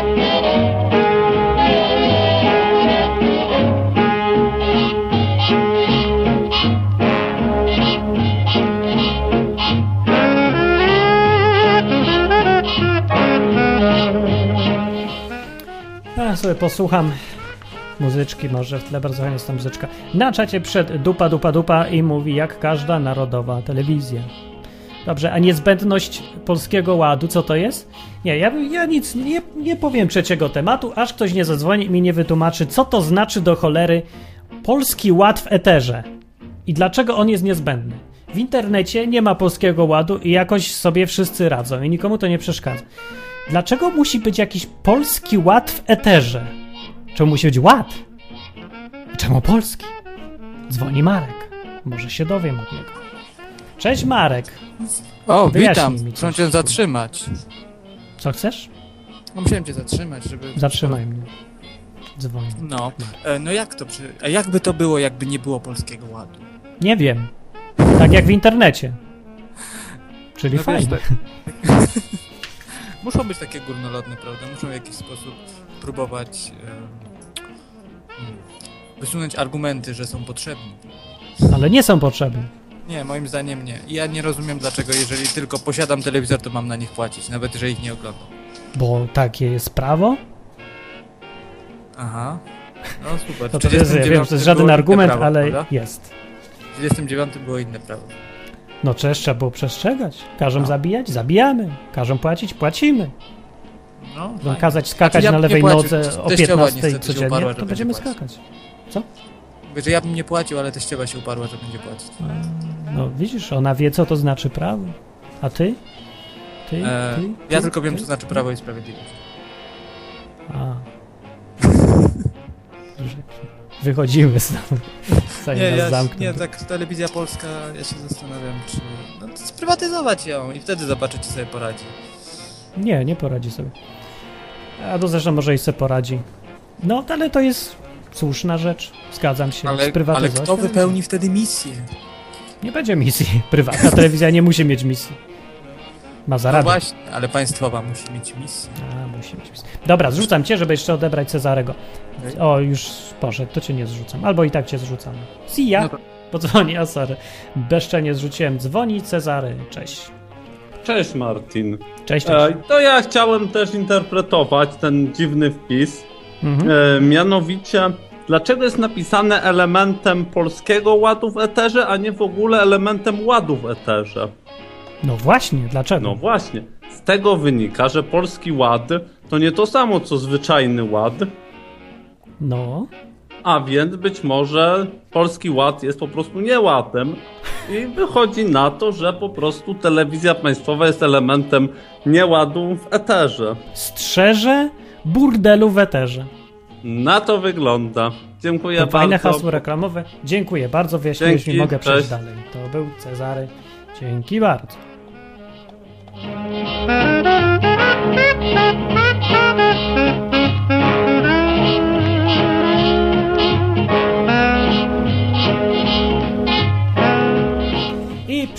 Ja sobie posłucham muzyczki, może w tle bardzo fajnie jest ta muzyczka. Na czacie przed dupa i mówi, jak każda narodowa telewizja. Dobrze, a niezbędność Polskiego Ładu, co to jest? Nie, ja nic nie powiem trzeciego tematu, aż ktoś nie zadzwoni i mi nie wytłumaczy, co to znaczy do cholery Polski Ład w eterze i dlaczego on jest niezbędny. W internecie nie ma Polskiego Ładu i jakoś sobie wszyscy radzą i nikomu to nie przeszkadza. Dlaczego musi być jakiś Polski Ład w eterze? Czemu musi być ład? Czemu polski? Dzwoni Marek. Może się dowiem od niego. Cześć Marek. O, witam. Chcę cię zatrzymać. Co chcesz? No, musiałem cię zatrzymać, żeby... Zatrzymaj mnie. Dzwoni. No, no jak to? A jakby to było, jakby nie było Polskiego Ładu? Nie wiem. Tak jak w internecie. Czyli no fajnie. Wiesz, tak... Muszą być takie górnolotne, prawda? Muszą w jakiś sposób próbować wysunąć argumenty, że są potrzebni. Ale nie są potrzebni. Nie, moim zdaniem nie. I ja nie rozumiem, dlaczego jeżeli tylko posiadam telewizor, to mam na nich płacić, nawet jeżeli ich nie oglądam. Bo takie jest prawo? Aha. No super. To jest, ja wiem, to jest żaden argument, prawo, ale prawda? Jest. W 29 było inne prawo. No trzeba było przestrzegać. Każą zabijać? Zabijamy. Każą płacić? Płacimy. No, kazać skakać na lewej nodze o 15 codziennie, to będziemy skakać. Co? Mówię, że ja bym nie płacił, ale teściowa się uparła, że będzie płacić. No widzisz, ona wie, co to znaczy prawo. A ty? Ja tylko wiem, co znaczy prawo i sprawiedliwość. A. Wychodzimy znowu. Nie, tak telewizja polska, ja się zastanawiam, czy... No to sprywatyzować ją i wtedy zobaczyć, czy sobie poradzi. Nie poradzi sobie. A to zresztą może i sobie poradzi. No, ale to jest słuszna rzecz. Zgadzam się. Ale kto wypełni wtedy misję? Nie będzie misji. Prywatna telewizja nie musi mieć misji. Ma zarabiać. No właśnie, ale państwowa musi mieć misję. Musi mieć misję. Dobra, zrzucam cię, żeby jeszcze odebrać Cezarego. O, już poszedł, to cię nie zrzucam. Albo i tak cię zrzucam. See ya! No to... Podzwoni, sorry. Bezczelnie zrzuciłem. Dzwoni Cezary. Cześć. Cześć Martin. Cześć. To ja chciałem też interpretować ten dziwny wpis. Mianowicie, dlaczego jest napisane elementem Polskiego Ładu w eterze, a nie w ogóle elementem ładu w eterze? No właśnie, dlaczego? No właśnie. Z tego wynika, że Polski Ład to nie to samo, co zwyczajny ład. No. A więc być może Polski Ład jest po prostu nieładem i wychodzi na to, że po prostu telewizja państwowa jest elementem nieładu w eterze. Strzeże burdelu w eterze. Na to wygląda. Dziękuję bardzo. Fajne hasło reklamowe. Dziękuję bardzo, wyjaśniłeś mi, mogę przejść dalej. To był Cezary. Dzięki bardzo.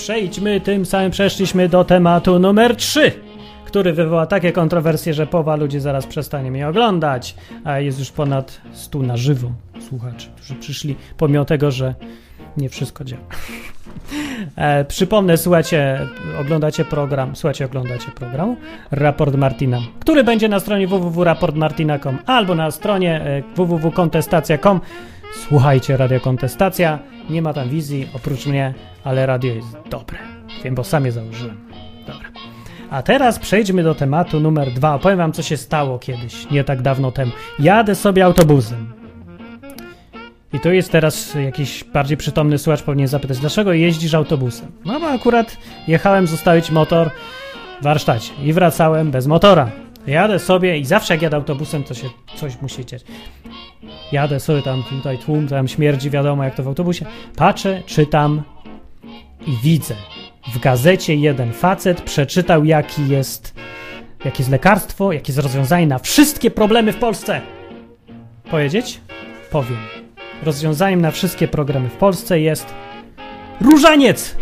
przeszliśmy do tematu numer 3, który wywoła takie kontrowersje, że połowa ludzi zaraz przestanie mnie oglądać, a jest już ponad 100 na żywo słuchaczy, którzy przyszli, pomimo tego, że nie wszystko działa. Przypomnę, oglądacie program Raport Martina, który będzie na stronie www.raportmartina.com albo na stronie www.kontestacja.com. Słuchajcie, Radio Kontestacja, nie ma tam wizji oprócz mnie, ale radio jest dobre. Wiem, bo sam je założyłem. Dobra. A teraz przejdźmy do tematu numer 2. Opowiem wam, co się stało kiedyś, nie tak dawno temu. Jadę sobie autobusem. I tu jest teraz jakiś bardziej przytomny słuchacz, powinien zapytać, dlaczego jeździsz autobusem? No bo akurat jechałem zostawić motor w warsztacie i wracałem bez motora. Jadę sobie i zawsze jak jadę autobusem, to się coś musi dziać. Jadę sobie tam, tutaj tłum, tam śmierdzi, wiadomo jak to w autobusie. Patrzę, czytam i widzę. W gazecie jeden facet przeczytał, jakie jest lekarstwo, jakie jest rozwiązanie na wszystkie problemy w Polsce. Powiedzieć? Powiem. Rozwiązaniem na wszystkie problemy w Polsce jest różaniec!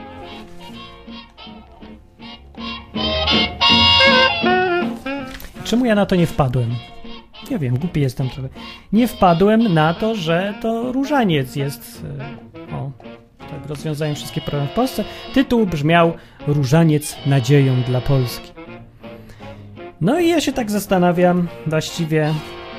Czemu ja na to nie wpadłem? Nie wiem, głupi jestem trochę. Nie wpadłem na to, że to różaniec jest tak, rozwiązaniem wszystkich problemów w Polsce. Tytuł brzmiał Różaniec nadzieją dla Polski. No i ja się tak zastanawiam właściwie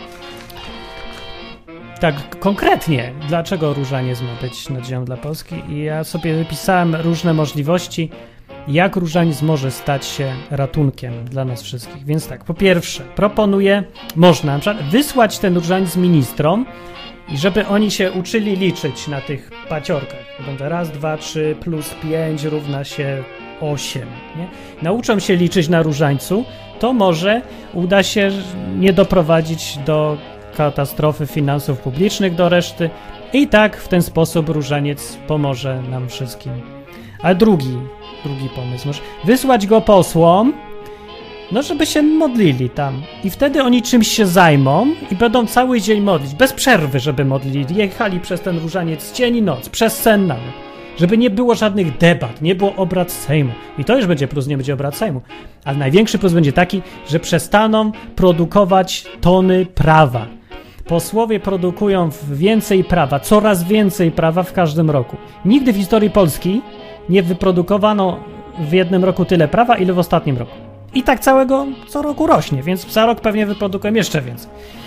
tak konkretnie, dlaczego różaniec ma być nadzieją dla Polski i ja sobie wypisałem różne możliwości, jak różaniec może stać się ratunkiem dla nas wszystkich. Więc tak, po pierwsze, proponuję, można na przykład wysłać ten różaniec ministrom i żeby oni się uczyli liczyć na tych paciorkach. Będę 1, 2, 3 plus 5 równa się 8. Nie? Nauczą się liczyć na różańcu, to może uda się nie doprowadzić do katastrofy finansów publicznych do reszty i tak w ten sposób różaniec pomoże nam wszystkim. A drugi pomysł, może wysłać go posłom, no żeby się modlili tam i wtedy oni czymś się zajmą i będą cały dzień modlić, bez przerwy, żeby modlili, jechali przez ten różaniec dzień i noc, przez sen nawet, żeby nie było żadnych debat, nie było obrad Sejmu i to już będzie plus, nie będzie obrad Sejmu, ale największy plus będzie taki, że przestaną produkować tony prawa. Posłowie produkują więcej prawa, coraz więcej prawa w każdym roku. Nigdy w historii Polski nie wyprodukowano w jednym roku tyle prawa, ile w ostatnim roku. I tak co roku rośnie, więc za rok pewnie wyprodukują jeszcze więcej.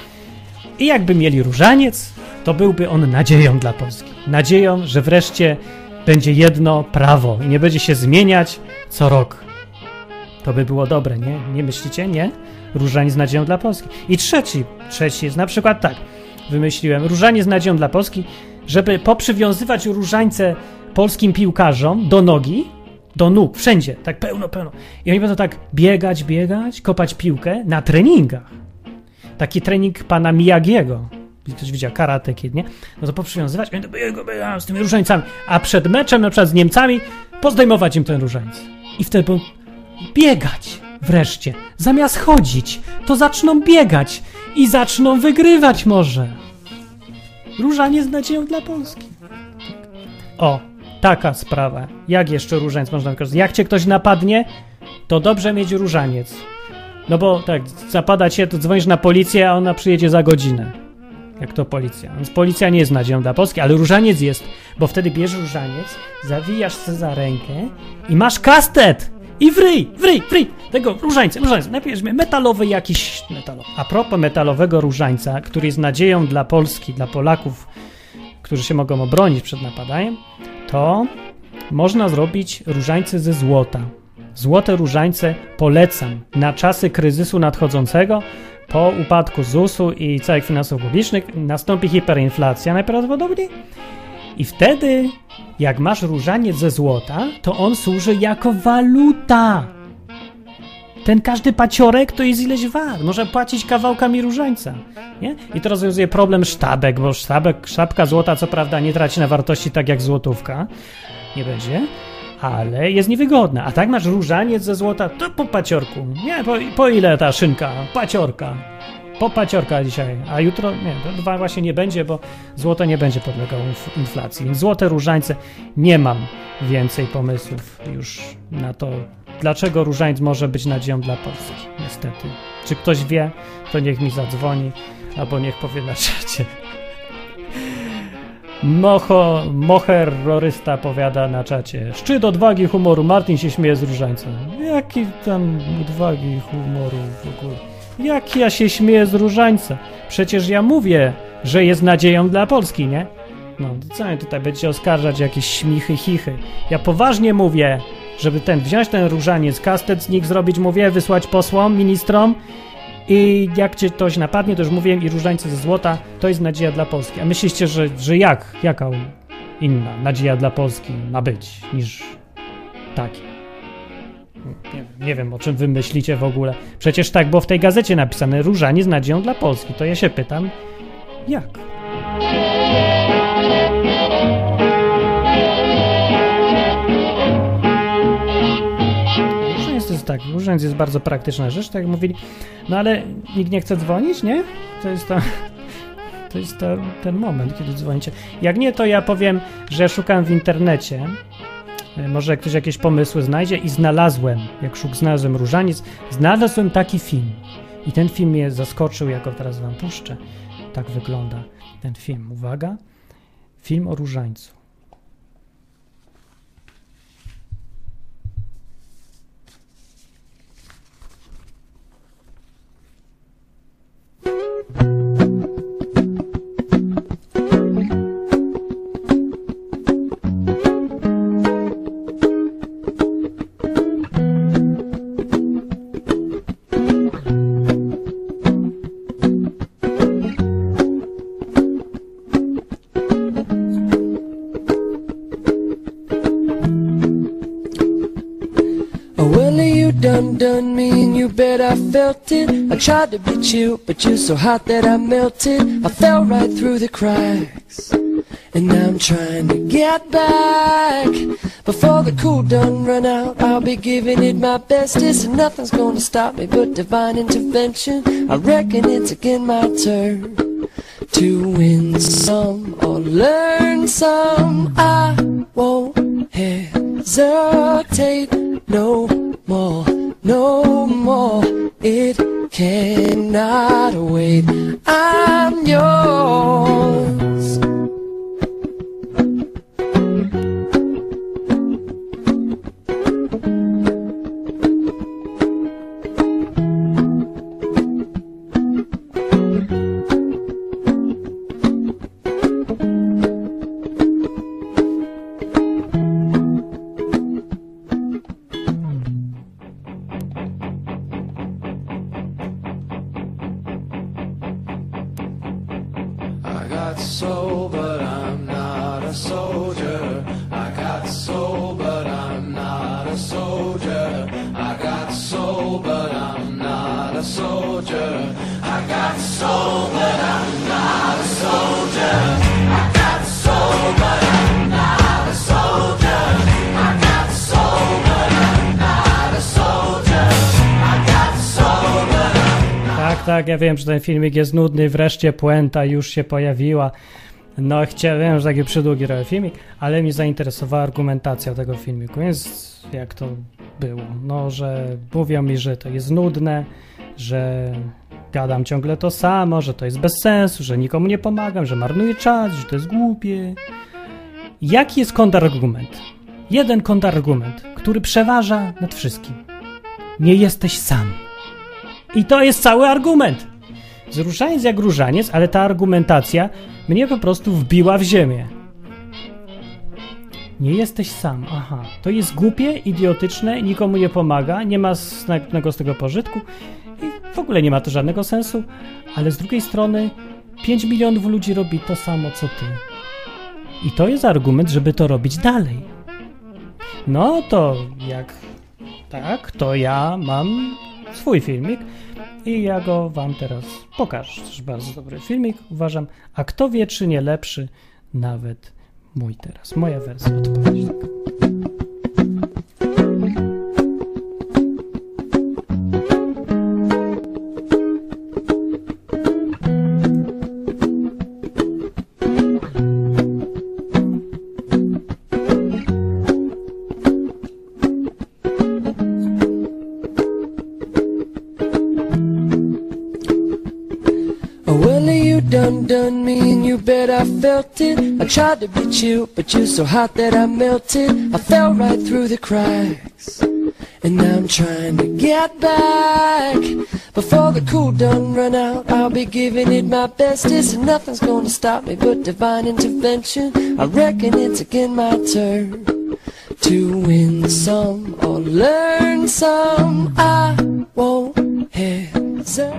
I jakby mieli różaniec, to byłby on nadzieją dla Polski. Nadzieją, że wreszcie będzie jedno prawo i nie będzie się zmieniać co rok. To by było dobre, nie? Nie myślicie? Nie? Różaniec z nadzieją dla Polski. I trzeci jest na przykład tak. Wymyśliłem różaniec z nadzieją dla Polski, żeby poprzywiązywać różańce polskim piłkarzom do nogi, do nóg, wszędzie, tak pełno. I oni będą tak biegać, kopać piłkę na treningach. Taki trening pana Miyagiego. Ktoś widział Karate Kid, nie? No to poprzywiązywać, oni to z tymi różańcami. A przed meczem, na przykład z Niemcami, pozdejmować im ten różańc. I wtedy będą biegać wreszcie. Zamiast chodzić, to zaczną biegać i zaczną wygrywać może. Różaniec z nadzieją dla Polski. O, taka sprawa. Jak jeszcze różaniec można wykorzystać? Jak cię ktoś napadnie, to dobrze mieć różaniec. No bo tak, zapada cię, to dzwonisz na policję, a ona przyjedzie za godzinę. Jak to policja. Więc policja nie jest nadzieją dla Polski, ale różaniec jest, bo wtedy bierzesz różaniec, zawijasz się za rękę i masz kastet! I wryj! Tego różańca. Najpierw metalowy jakiś metalowy. A propos metalowego różańca, który jest nadzieją dla Polski, dla Polaków, którzy się mogą obronić przed napadaniem, to można zrobić różańce ze złota. Złote różańce polecam na czasy kryzysu nadchodzącego. Po upadku ZUS-u i całych finansów publicznych nastąpi hiperinflacja najprawdopodobniej i wtedy jak masz różaniec ze złota, to on służy jako waluta. Ten każdy paciorek to jest ileś wart. Może płacić kawałkami różańca. Nie? I to rozwiązuje problem sztabek, bo sztabka złota co prawda nie traci na wartości tak jak złotówka. Nie będzie. Ale jest niewygodna. A tak masz różaniec ze złota, to po paciorku. Nie, po ile ta szynka? Paciorka. Popaciorka dzisiaj, a jutro, nie, to właśnie nie będzie, bo złoto nie będzie podlegało inflacji. Więc złote różańce, nie mam więcej pomysłów już na to, dlaczego różańc może być nadzieją dla Polski, niestety. Czy ktoś wie, to niech mi zadzwoni, albo niech powie na czacie. Moherrorysta powiada na czacie: szczyt odwagi humoru, Martin się śmieje z różańca. Jaki tam odwagi i humoru w ogóle? Jak ja się śmieję z różańca? Przecież ja mówię, że jest nadzieją dla Polski, nie? No, co mnie tutaj będziecie oskarżać, jakieś śmichy, chichy? Ja poważnie mówię, żeby wziąć ten różaniec, kastet z nich zrobić, mówię, wysłać posłom, ministrom i jak cię ktoś napadnie, to już mówiłem, i różańce ze złota, to jest nadzieja dla Polski. A myślicie, że jaka inna nadzieja dla Polski ma być niż taki? Nie wiem, o czym wy myślicie w ogóle. Przecież tak było w tej gazecie napisane: różaniec z nadzieją dla Polski. To ja się pytam, jak? Różaniec jest bardzo praktyczna rzecz, tak jak mówili. No ale nikt nie chce dzwonić, nie? To jest ten moment, kiedy dzwonicie. Jak nie, to ja powiem, że szukam w internecie. Może ktoś jakieś pomysły znajdzie i znalazłem, znalazłem różaniec, znalazłem taki film. I ten film mnie zaskoczył, jak go teraz wam puszczę. Tak wygląda ten film. Uwaga. Film o różańcu. Done me and you bet I felt it. I tried to be chill, but you're so hot that I melted. I fell right through the cracks, and now I'm trying to get back. Before the cool done run out, I'll be giving it my bestest, and nothing's gonna stop me but divine intervention. I reckon it's again my turn to win some or learn some. I won't hesitate no more, no more. It cannot wait. I'm yours. Tak, ja wiem, że ten filmik jest nudny, wreszcie puenta już się pojawiła. No wiem, że taki przydługi robię filmik, ale mnie zainteresowała argumentacja tego filmiku, więc jak to było? No, że mówią mi, że to jest nudne, że gadam ciągle to samo, że to jest bez sensu, że nikomu nie pomagam, że marnuję czas, że to jest głupie. Jaki jest kontrargument? Jeden kontrargument, który przeważa nad wszystkim. Nie jesteś sam. I to jest cały argument. Różaniec jak różaniec, ale ta argumentacja mnie po prostu wbiła w ziemię. Nie jesteś sam. Aha. To jest głupie, idiotyczne, nikomu nie pomaga, nie ma żadnego z tego pożytku i w ogóle nie ma to żadnego sensu, ale z drugiej strony 5 milionów ludzi robi to samo, co ty. I to jest argument, żeby to robić dalej. No to jak tak, to ja mam swój filmik i ja go wam teraz pokażę. To jest bardzo dobry filmik, uważam. A kto wie, czy nie lepszy nawet mój teraz. Moja wersja odpowiedzi. felt it. I tried to be chill, but you're so hot that I melted. I fell right through the cracks, and now I'm trying to get back. Before the cool done run out, I'll be giving it my bestest, and nothing's gonna stop me but divine intervention. I reckon it's again my turn to win some or learn some. I won't hesitate.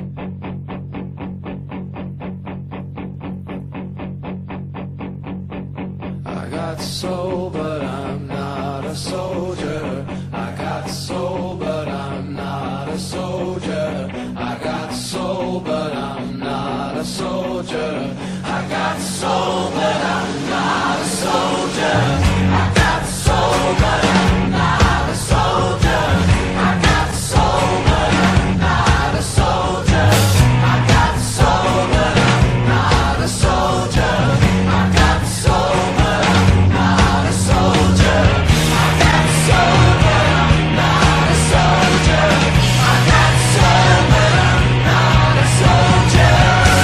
I got soul, but I'm not a soldier. I got soul, but I'm not a soldier. I got soul, but I'm not a soldier. I got soul, but I'm not a soldier. I got soul, but I'm not a soldier. I got soul, but I'm not a soldier. I got soul, but I'm not a soldier. I got soul, but I'm not a soldier. I got soul, but I'm not a soldier. I got soul, but I'm not a soldier.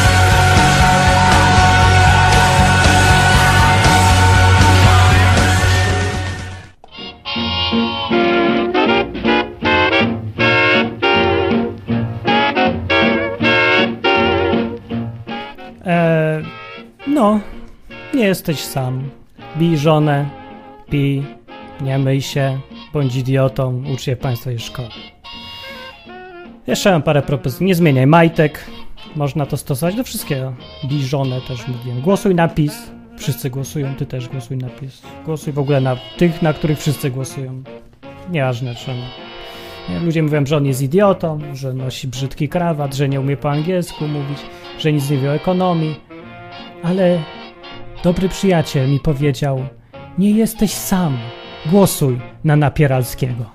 No, nie jesteś sam. Bij żonę, pij, nie myj się, bądź idiotą, ucz się w państwowej szkole. Jeszcze mam parę propozycji. Nie zmieniaj majtek. Można to stosować do wszystkiego. Bij żonę też mówiłem. Głosuj na PiS. Wszyscy głosują, ty też głosuj na PiS. Głosuj w ogóle na tych, na których wszyscy głosują. Nieważne czemu. Ludzie mówią, że on jest idiotą, że nosi brzydki krawat, że nie umie po angielsku mówić, że nic nie wie o ekonomii. Ale dobry przyjaciel mi powiedział, nie jesteś sam, głosuj na Napieralskiego.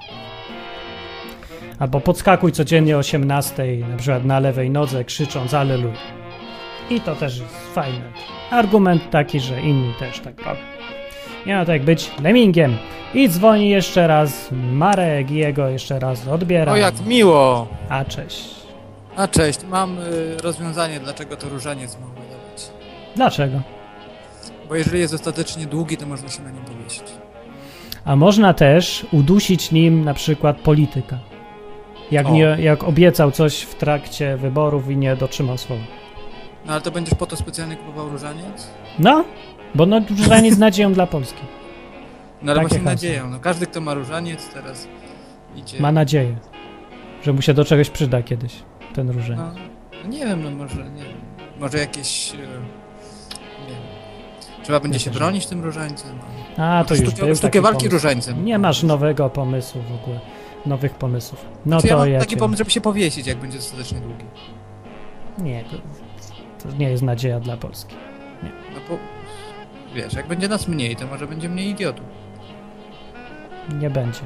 Albo podskakuj codziennie o 18:00, na przykład na lewej nodze, krzycząc Alleluja. I to też jest fajne. Argument taki, że inni też tak robią. Nie ma tak być lemmingiem. I dzwoni jeszcze raz Marek i jego jeszcze raz odbiera. O, jak miło! A cześć. A cześć, mam rozwiązanie, dlaczego to różaniec mogło dawać. Dlaczego? Bo jeżeli jest dostatecznie długi, to można się na nim powiesić. A można też udusić nim na przykład polityka. Jak obiecał coś w trakcie wyborów i nie dotrzymał słowa. No ale to będziesz po to specjalnie kupował różaniec? No, bo no różaniec z nadzieją dla Polski. No ale właśnie nadzieją. No, każdy, kto ma różaniec, teraz idzie... Ma nadzieję, że mu się do czegoś przyda kiedyś ten różaniec. No nie wiem, no może jakieś... nie wiem. Trzeba będzie się bronić tym różańcem. A, to już był sztukę walki pomysł. Różańcem. Nie masz nowego pomysłu w ogóle. Nowych pomysłów. No znaczy, to ja mam taki pomysł, żeby się powiesić, jak będzie dostatecznie długi. Nie, to nie jest nadzieja dla Polski. Nie. No bo wiesz, jak będzie nas mniej, to może będzie mniej idiotów. Nie będzie.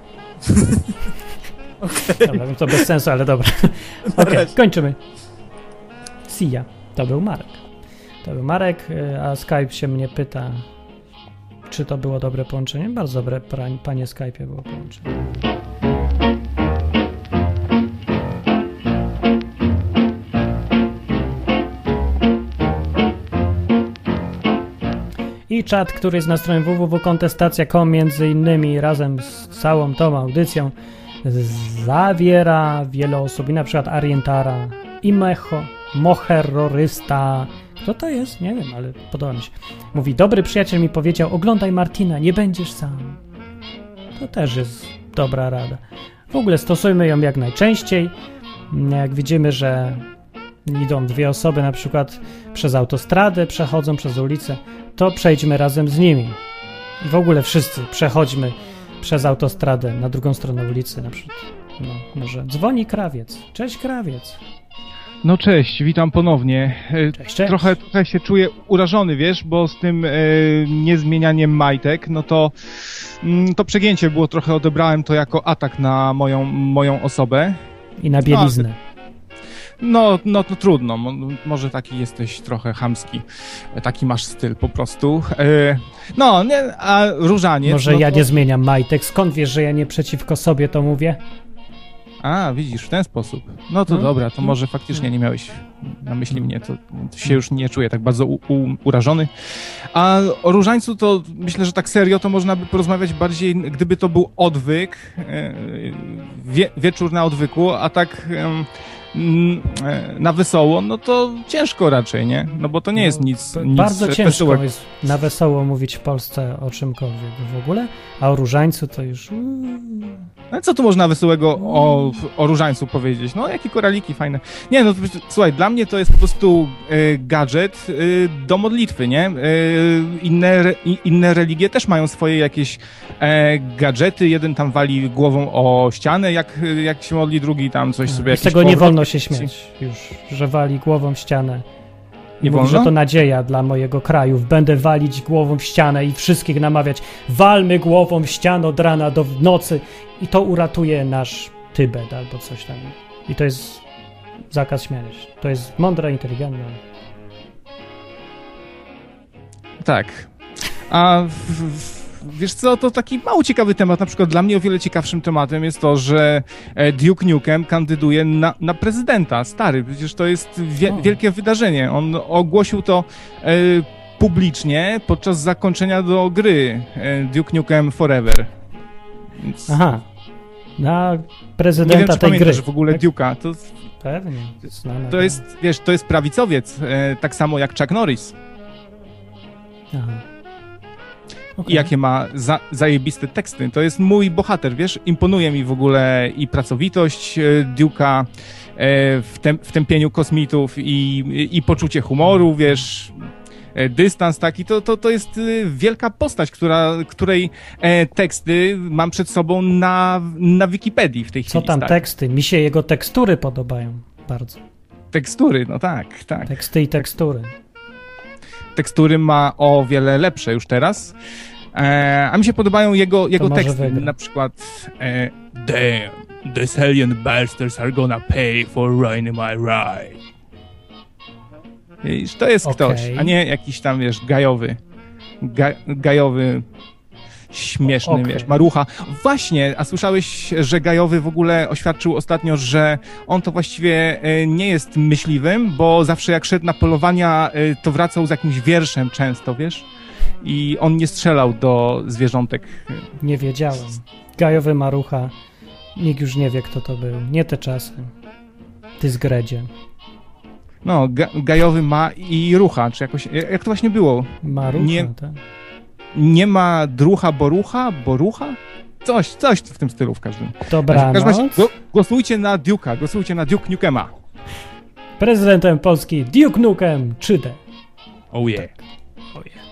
Okej. Dobra, to bez sensu, ale dobra. Okej, kończymy. See ya. To był Marek, a Skype się mnie pyta, czy to było dobre połączenie. Bardzo dobre, panie Skype'ie, było połączenie. I czat, który jest na stronie www.kontestacja.com między innymi razem z całą tą audycją zawiera wiele osób, i na przykład Arientara, i Moherrorysta. Kto to jest? Nie wiem, ale podoba mi się. Mówi, dobry przyjaciel mi powiedział, oglądaj Martina, nie będziesz sam. To też jest dobra rada. W ogóle stosujmy ją jak najczęściej. Jak widzimy, że idą dwie osoby na przykład przez autostradę, przechodzą przez ulicę, to przejdźmy razem z nimi. I w ogóle wszyscy przechodźmy przez autostradę na drugą stronę ulicy na przykład. No, może dzwoni Krawiec. Cześć, Krawiec. No cześć, witam ponownie. Cześć. Trochę się czuję urażony, wiesz, bo z tym niezmienianiem majtek, no to przegięcie było trochę, odebrałem to jako atak na moją osobę. I na bieliznę. No to trudno, może taki jesteś trochę chamski, taki masz styl po prostu. A różaniec... Może ja nie zmieniam majtek, skąd wiesz, że ja nie przeciwko sobie to mówię? A, widzisz, w ten sposób. No to dobra, to może faktycznie nie miałeś na myśli mnie, to się już nie czuję tak bardzo urażony. A o różańcu to myślę, że tak serio to można by porozmawiać bardziej, gdyby to był odwyk, wieczór na odwyku, a tak na wesoło, no to ciężko raczej, nie? No bo to nie jest nic bardzo ciężko wesołego. jest na wesoło mówić w Polsce o czymkolwiek w ogóle, a o różańcu to już... No co tu można wesołego o różańcu powiedzieć? No, jakie koraliki fajne. Nie, no słuchaj, dla mnie to jest po prostu gadżet do modlitwy, nie? Inne religie też mają swoje jakieś gadżety. Jeden tam wali głową o ścianę, jak się modli, drugi tam coś sobie... Z tego nie wolno się śmiać już, że wali głową w ścianę. Nie mówi, wolno? że to nadzieja dla mojego kraju. Będę walić głową w ścianę i wszystkich namawiać. Walmy głową w ścianę od rana do nocy i to uratuje nasz Tybet albo coś tam. I to jest zakaz śmiania się. To jest mądre, inteligentne. Tak. A wiesz co, to taki mało ciekawy temat. Na przykład dla mnie o wiele ciekawszym tematem jest to, że Duke Nukem kandyduje na prezydenta. Stary, przecież to jest wielkie wydarzenie. On ogłosił to publicznie podczas zakończenia do gry Duke Nukem Forever. Więc... Aha. Na prezydenta nie wiem, czy tej gry. w ogóle Duke'a. Pewnie. To jest, wiesz, to jest prawicowiec, tak samo jak Chuck Norris. Aha. Okay. I jakie ma zajebiste teksty. To jest mój bohater, wiesz? Imponuje mi w ogóle i pracowitość Duke'a w tępieniu kosmitów i poczucie humoru, wiesz? Dystans taki, to jest wielka postać, której teksty mam przed sobą na Wikipedii w tej chwili. Co tam teksty? Mi się jego tekstury podobają bardzo. Tekstury, no tak. Teksty i tekstury. Tekstury ma o wiele lepsze już teraz, a mi się podobają jego teksty, na przykład damn, these alien bastards are gonna pay for ruining my ride. I to jest ktoś, a nie jakiś tam, wiesz, gajowy śmieszny, wiesz, marucha. Właśnie, a słyszałeś, że Gajowy w ogóle oświadczył ostatnio, że on to właściwie nie jest myśliwym, bo zawsze jak szedł na polowania, to wracał z jakimś wierszem często, wiesz? I on nie strzelał do zwierzątek. Nie wiedziałem. Gajowy marucha. Nikt już nie wie, kto to był. Nie te czasy. Ty zgredzie. No, Gajowy ma i rucha, czy jakoś, jak to właśnie było? Marucha, tak. Nie ma drucha, borucha? Coś w tym stylu w każdym. Dobranoc. Głosujcie na Duke'a, głosujcie na Duke Nukema. Prezydentem Polski Duke Nukem 3D. Oh yeah. Oh yeah.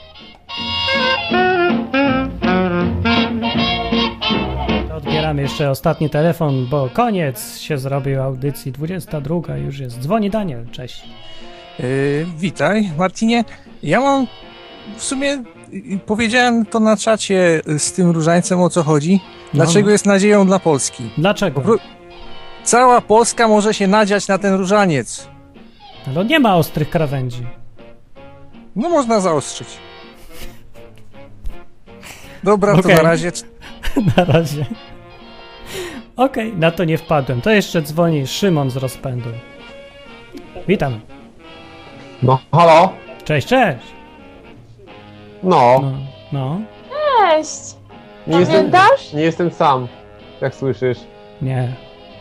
Odbieramy jeszcze ostatni telefon, bo koniec się zrobił audycji. 22 już jest. Dzwoni Daniel, cześć. Witaj, Marcinie. Ja mam w sumie... Powiedziałem to na czacie z tym różańcem, o co chodzi. Dlaczego jest nadzieją dla Polski? Dlaczego? Cała Polska może się nadziać na ten różaniec. Ale nie ma ostrych krawędzi. No można zaostrzyć. Dobra, okay. To na razie. Na razie. Okej, na to nie wpadłem. To jeszcze dzwoni Szymon z Rozpędu. Witam. No, halo? Cześć. No. Cześć! Pamiętasz? Nie jestem sam, jak słyszysz. Nie.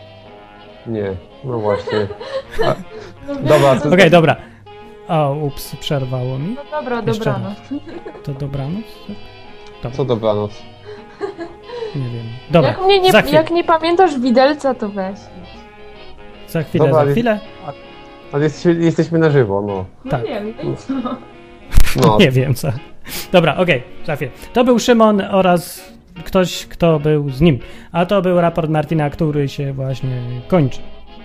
No właśnie. Dobra. Okej, dobra. O, ups, przerwało mi. No dobra, dobranoc. To dobranoc? Dobra. Co dobranoc? Nie wiem. Dobra, jak nie pamiętasz widelca, to weź. Za chwilę, dobra, za chwilę. Ale jesteśmy na żywo, no. Tak. Nie wiem co. No. Nie wiem co. Dobra, okej, za chwilę. To był Szymon oraz ktoś, kto był z nim. A to był raport Martina, który się właśnie kończy.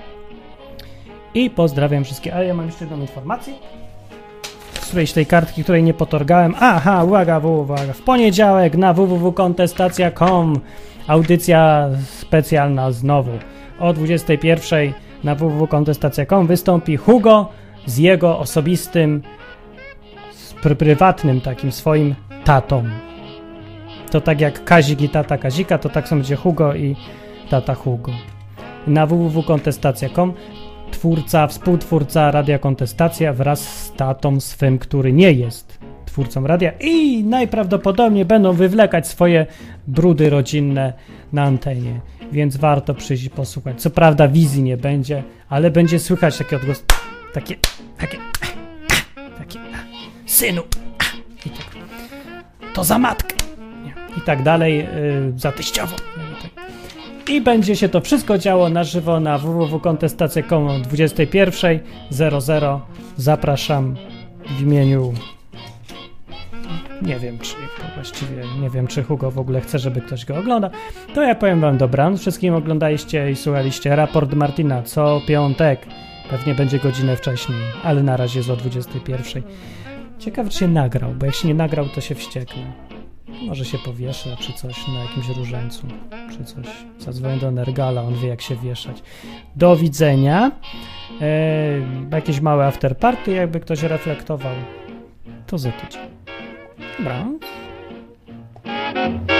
I pozdrawiam wszystkich. A ja mam jeszcze jedną informację. Z tej kartki, której nie potorgałem. Aha, uwaga. W poniedziałek na www.kontestacja.com audycja specjalna znowu. O 21:00 na www.kontestacja.com wystąpi Hugo z jego osobistym prywatnym takim swoim tatą. To tak jak Kazik i tata Kazika, to tak samo będzie Hugo i tata Hugo. na www.kontestacja.com. Współtwórca Radia Kontestacja wraz z tatą swym, który nie jest twórcą radia i najprawdopodobniej będą wywlekać swoje brudy rodzinne na antenie, więc warto przyjść i posłuchać. Co prawda wizji nie będzie, ale będzie słychać takie odgłosy, takie synu i tak, to za matkę i tak dalej, za teściową. I będzie się to wszystko działo na żywo na www.kontestacja.com o 21:00. Zapraszam w imieniu... Nie wiem, czy Hugo w ogóle chce, żeby ktoś go ogląda. To ja powiem wam dobranoc. Wszystkim oglądaliście i słuchaliście Raport Martina co piątek. Pewnie będzie godzinę wcześniej, ale na razie jest o 21:00. Ciekawe, czy się nagrał, bo jak się nie nagrał, to się wścieknę. Może się powieszę, czy coś na jakimś różańcu, czy coś. Zadzwonię do Nergala, on wie, jak się wieszać. Do widzenia. Jakieś małe afterparty, jakby ktoś reflektował. To za tydzień. Dobra.